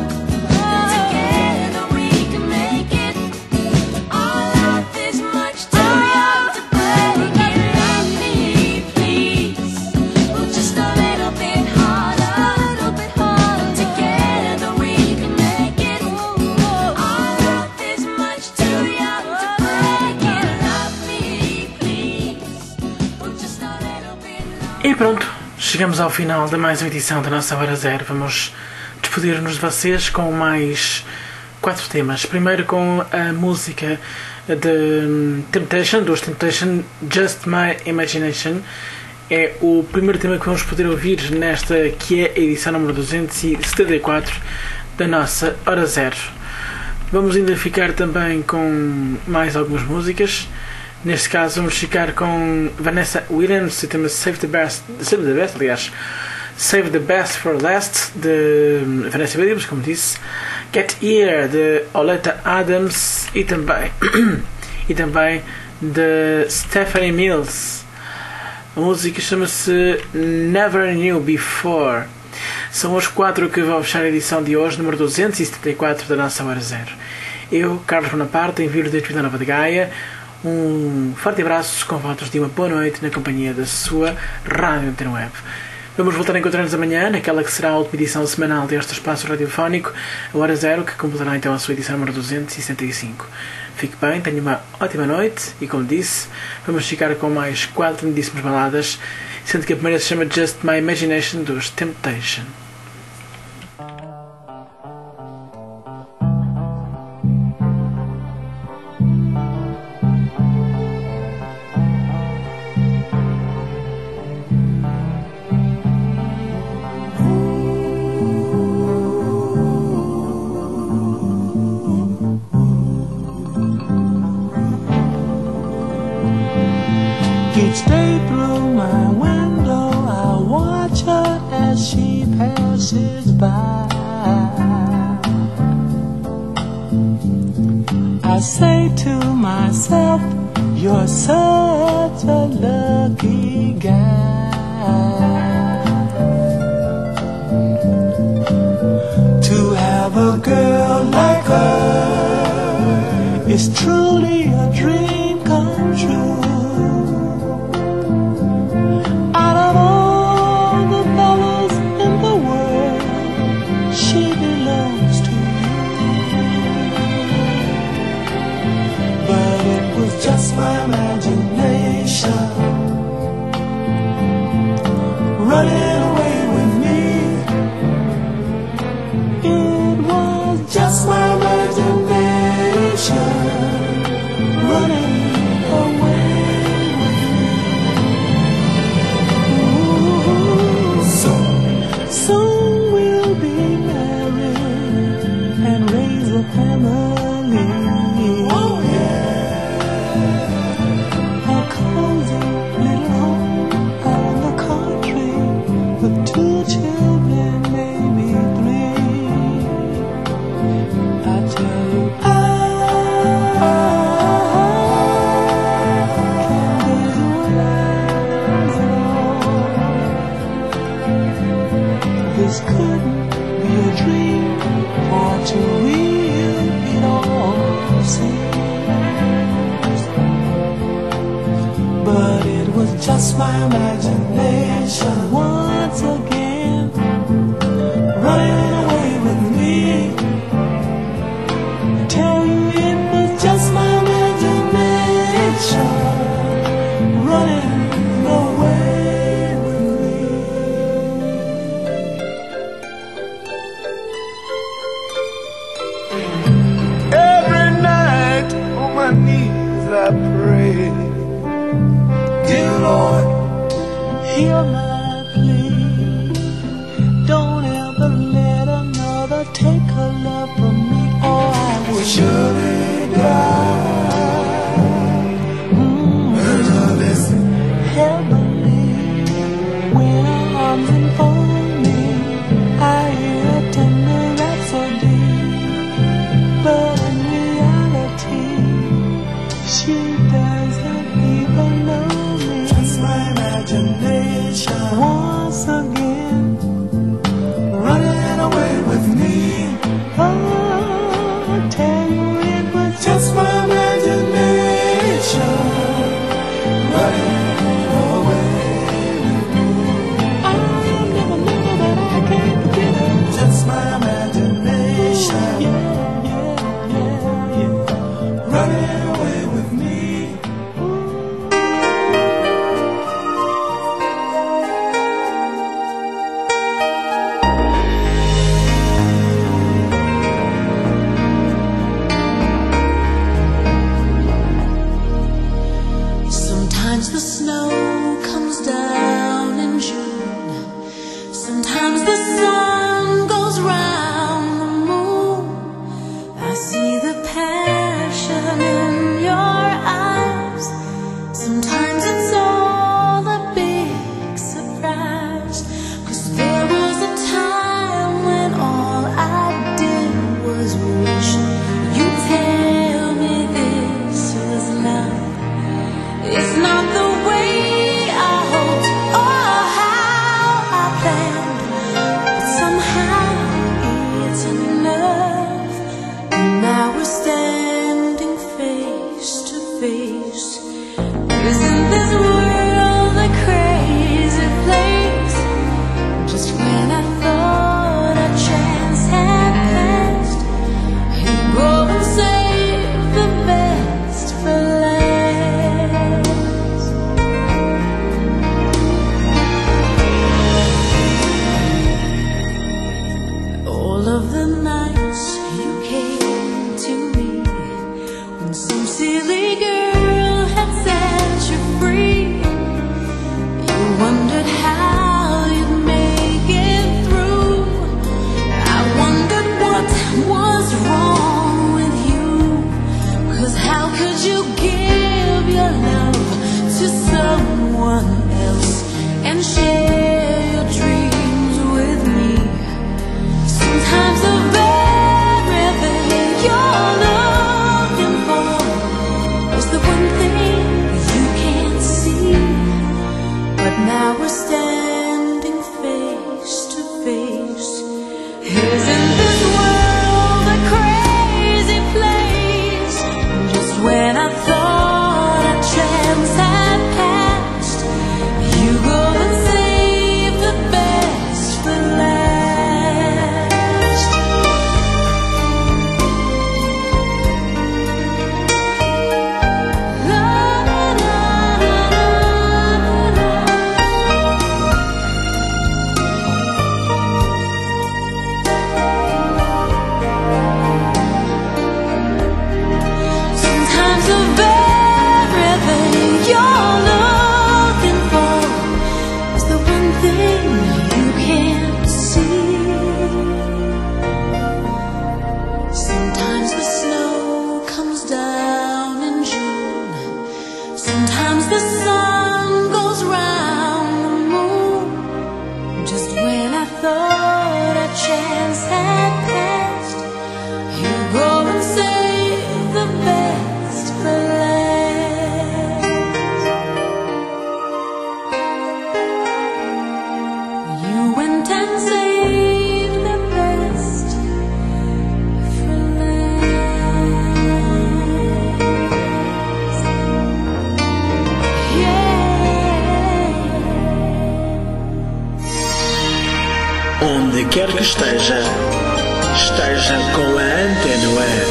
Together we can make it. Our life is much too young to break it. Love me, please. But just a little bit harder. A little bit harder. Together we can make it. Our life is much too young to break it. Love me, please. But just a little bit longer. E pronto, chegamos ao final de mais uma edição da nossa Hora Zero. Vamos despedir-nos de vocês com mais quatro temas. Primeiro com a música de Temptation, dos Temptation, Just My Imagination. É o primeiro tema que vamos poder ouvir nesta que é a edição número duzentos e setenta e quatro da nossa Hora Zero. Vamos ainda ficar também com mais algumas músicas. Neste caso vamos ficar com Vanessa Williams, o tema Save the Best, Save the Best, aliás, Save the Best for Last, de Vanessa Williams, como disse, Get Here, de Oleta Adams e também, e também de Stephanie Mills. A música chama-se Never Knew Before. São os quatro que vão fechar a edição de hoje, número duzentos e setenta e quatro da nossa Hora Zero. Eu, Carlos Bonaparte, envio-lhe desde Vila Nova de Gaia um forte abraço com votos de uma boa noite na companhia da sua Rádio Antena Web. Vamos voltar a encontrar-nos amanhã naquela que será a última edição semanal deste espaço radiofónico, a Hora Zero, que completará então a sua edição número duzentos e sessenta e cinco. Fique bem, tenha uma ótima noite e, como disse, vamos ficar com mais quatro lindíssimas baladas, sendo que a primeira se chama Just My Imagination, dos Temptation. Each day through my window I watch her as she passes by. I say to myself, you're such a lucky guy to have a girl like her. Is truly a dream come true. Just my imagination running away with me. It was just my imagination running away with me. Ooh, soon, soon we'll be married and raise a family. Oh yeah. Two children, maybe three. I tell you, I can't visualize it all. This couldn't be a dream, for to real it all seems. But it was just my imagination once again running away with me. I tell you it was just my imagination running away with me. Every night on my knees I pray, dear dear Lord, hear my plea. Don't ever let another take her love from me, or I will surely die. Mm. Her love is heavenly. When her arms enfold me, I hear a tender rhapsody. But in reality, she doesn't even know me. Just my imagination, once again, running away with me. Oh, tell you it was just my imagination, running away with me. I never knew that I can't forget her. Just my imagination, yeah, yeah, yeah, yeah. running away with me. Sometimes the snow comes down in June. Sometimes the sun goes round the moon. I see the passion in your eyes. Sometimes it's all a big surprise. 'Cause there was a time when all I did was wish you'd tell me this was love. It's not the way I hoped or how I planned, but somehow it's enough. And now we're standing face to face. Isn't this world a crazy place? Just when I thought a chance had passed, you go and save the best for last. All of the nights you came to me, when some silly girl had set you free, you wondered how you'd make it through. I wondered what was wrong with you. 'Cause how could you give your love to someone else and share your dreams with me? Sometimes the very thing you're looking for is the one thing you can't see. But now we're standing face to face. Isn't this world a crazy place? Just when I thought a chance had passed, you go and save the best for last. La, la, la, la, la, la. Sometimes the very thing you're looking for is the one thing you can't see. Sometimes the snow comes down in June. Sometimes the sun goes round the moon. Just when I thought a chance had passed, you go and save the best for last. You went and saved the best for last. Yeah. Onde quer que esteja, esteja com a Antena Web.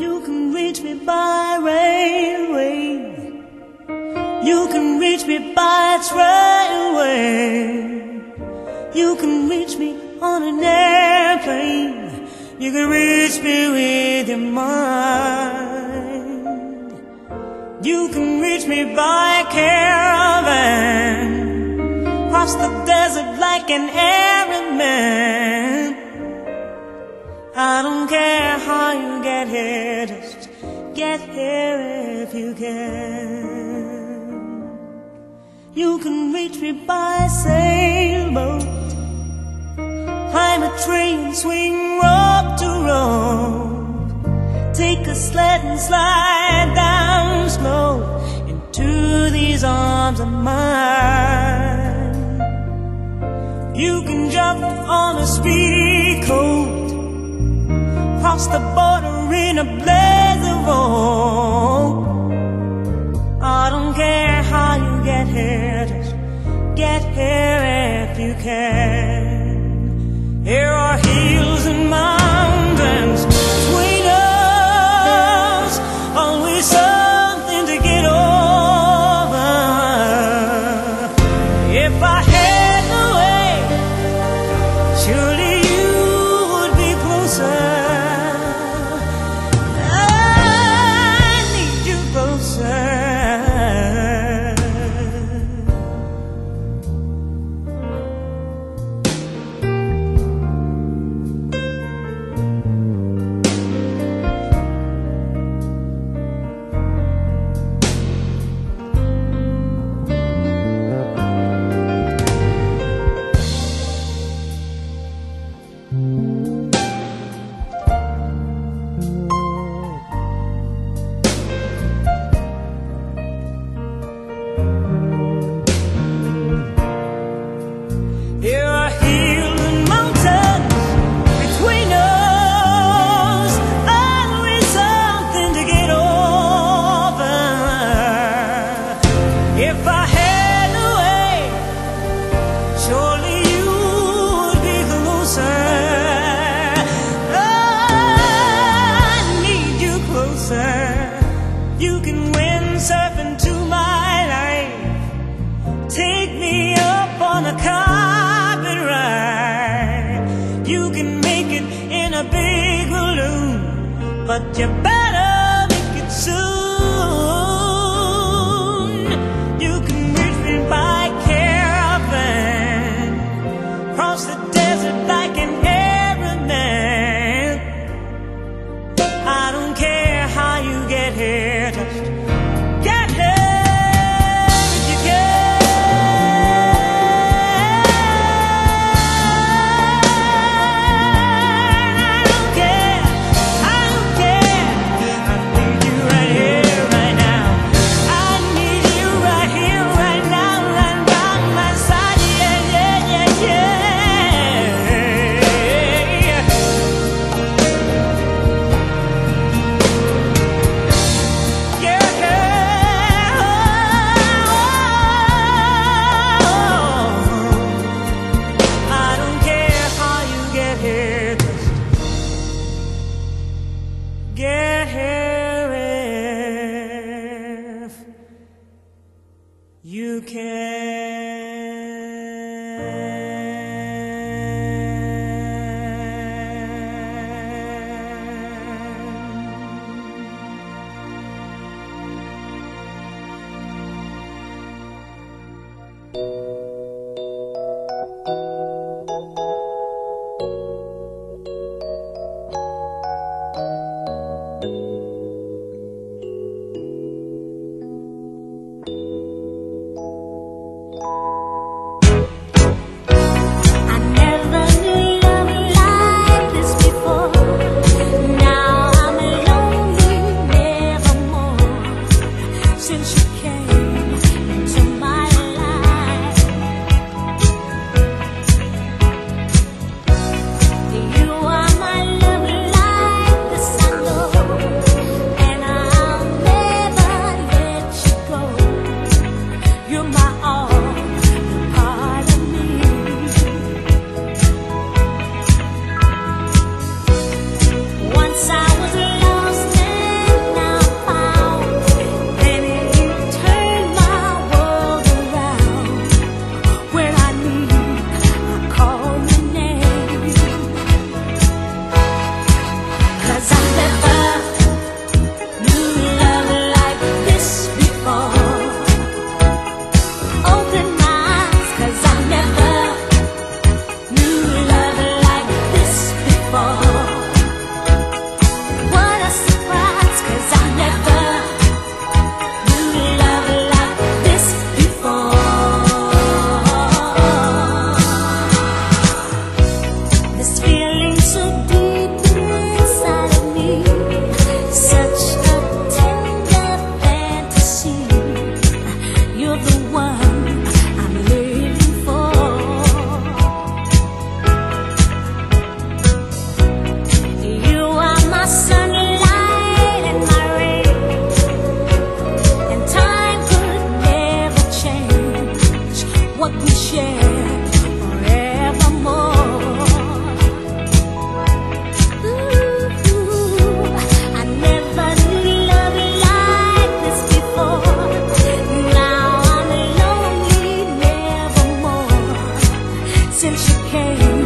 You can reach me by railway. You can reach me by trailway. You can reach me on an airplane. You can reach me with your mind. You can reach me by caravan, cross the desert like an Arab man. I don't care how you get here, just get here if you can. You can reach me by sailboat, climb a train, swing rope to rope, take a sled and slide down slow into these arms of mine. You can jump on a speedy coat, cross the border in a blaze of hope. I don't care how you get here, just get here if you can. There are hills and mountains between us, always something to get over. If I had the way, surely you would be closer. But you better make it soon. You can reach me by caravan, cross the desert like an Arab man. I don't care how you get here, just get here if you can. I don't care. I don't care. share forevermore. Ooh, I never knew love like this before. Now I'm lonely nevermore. Since you came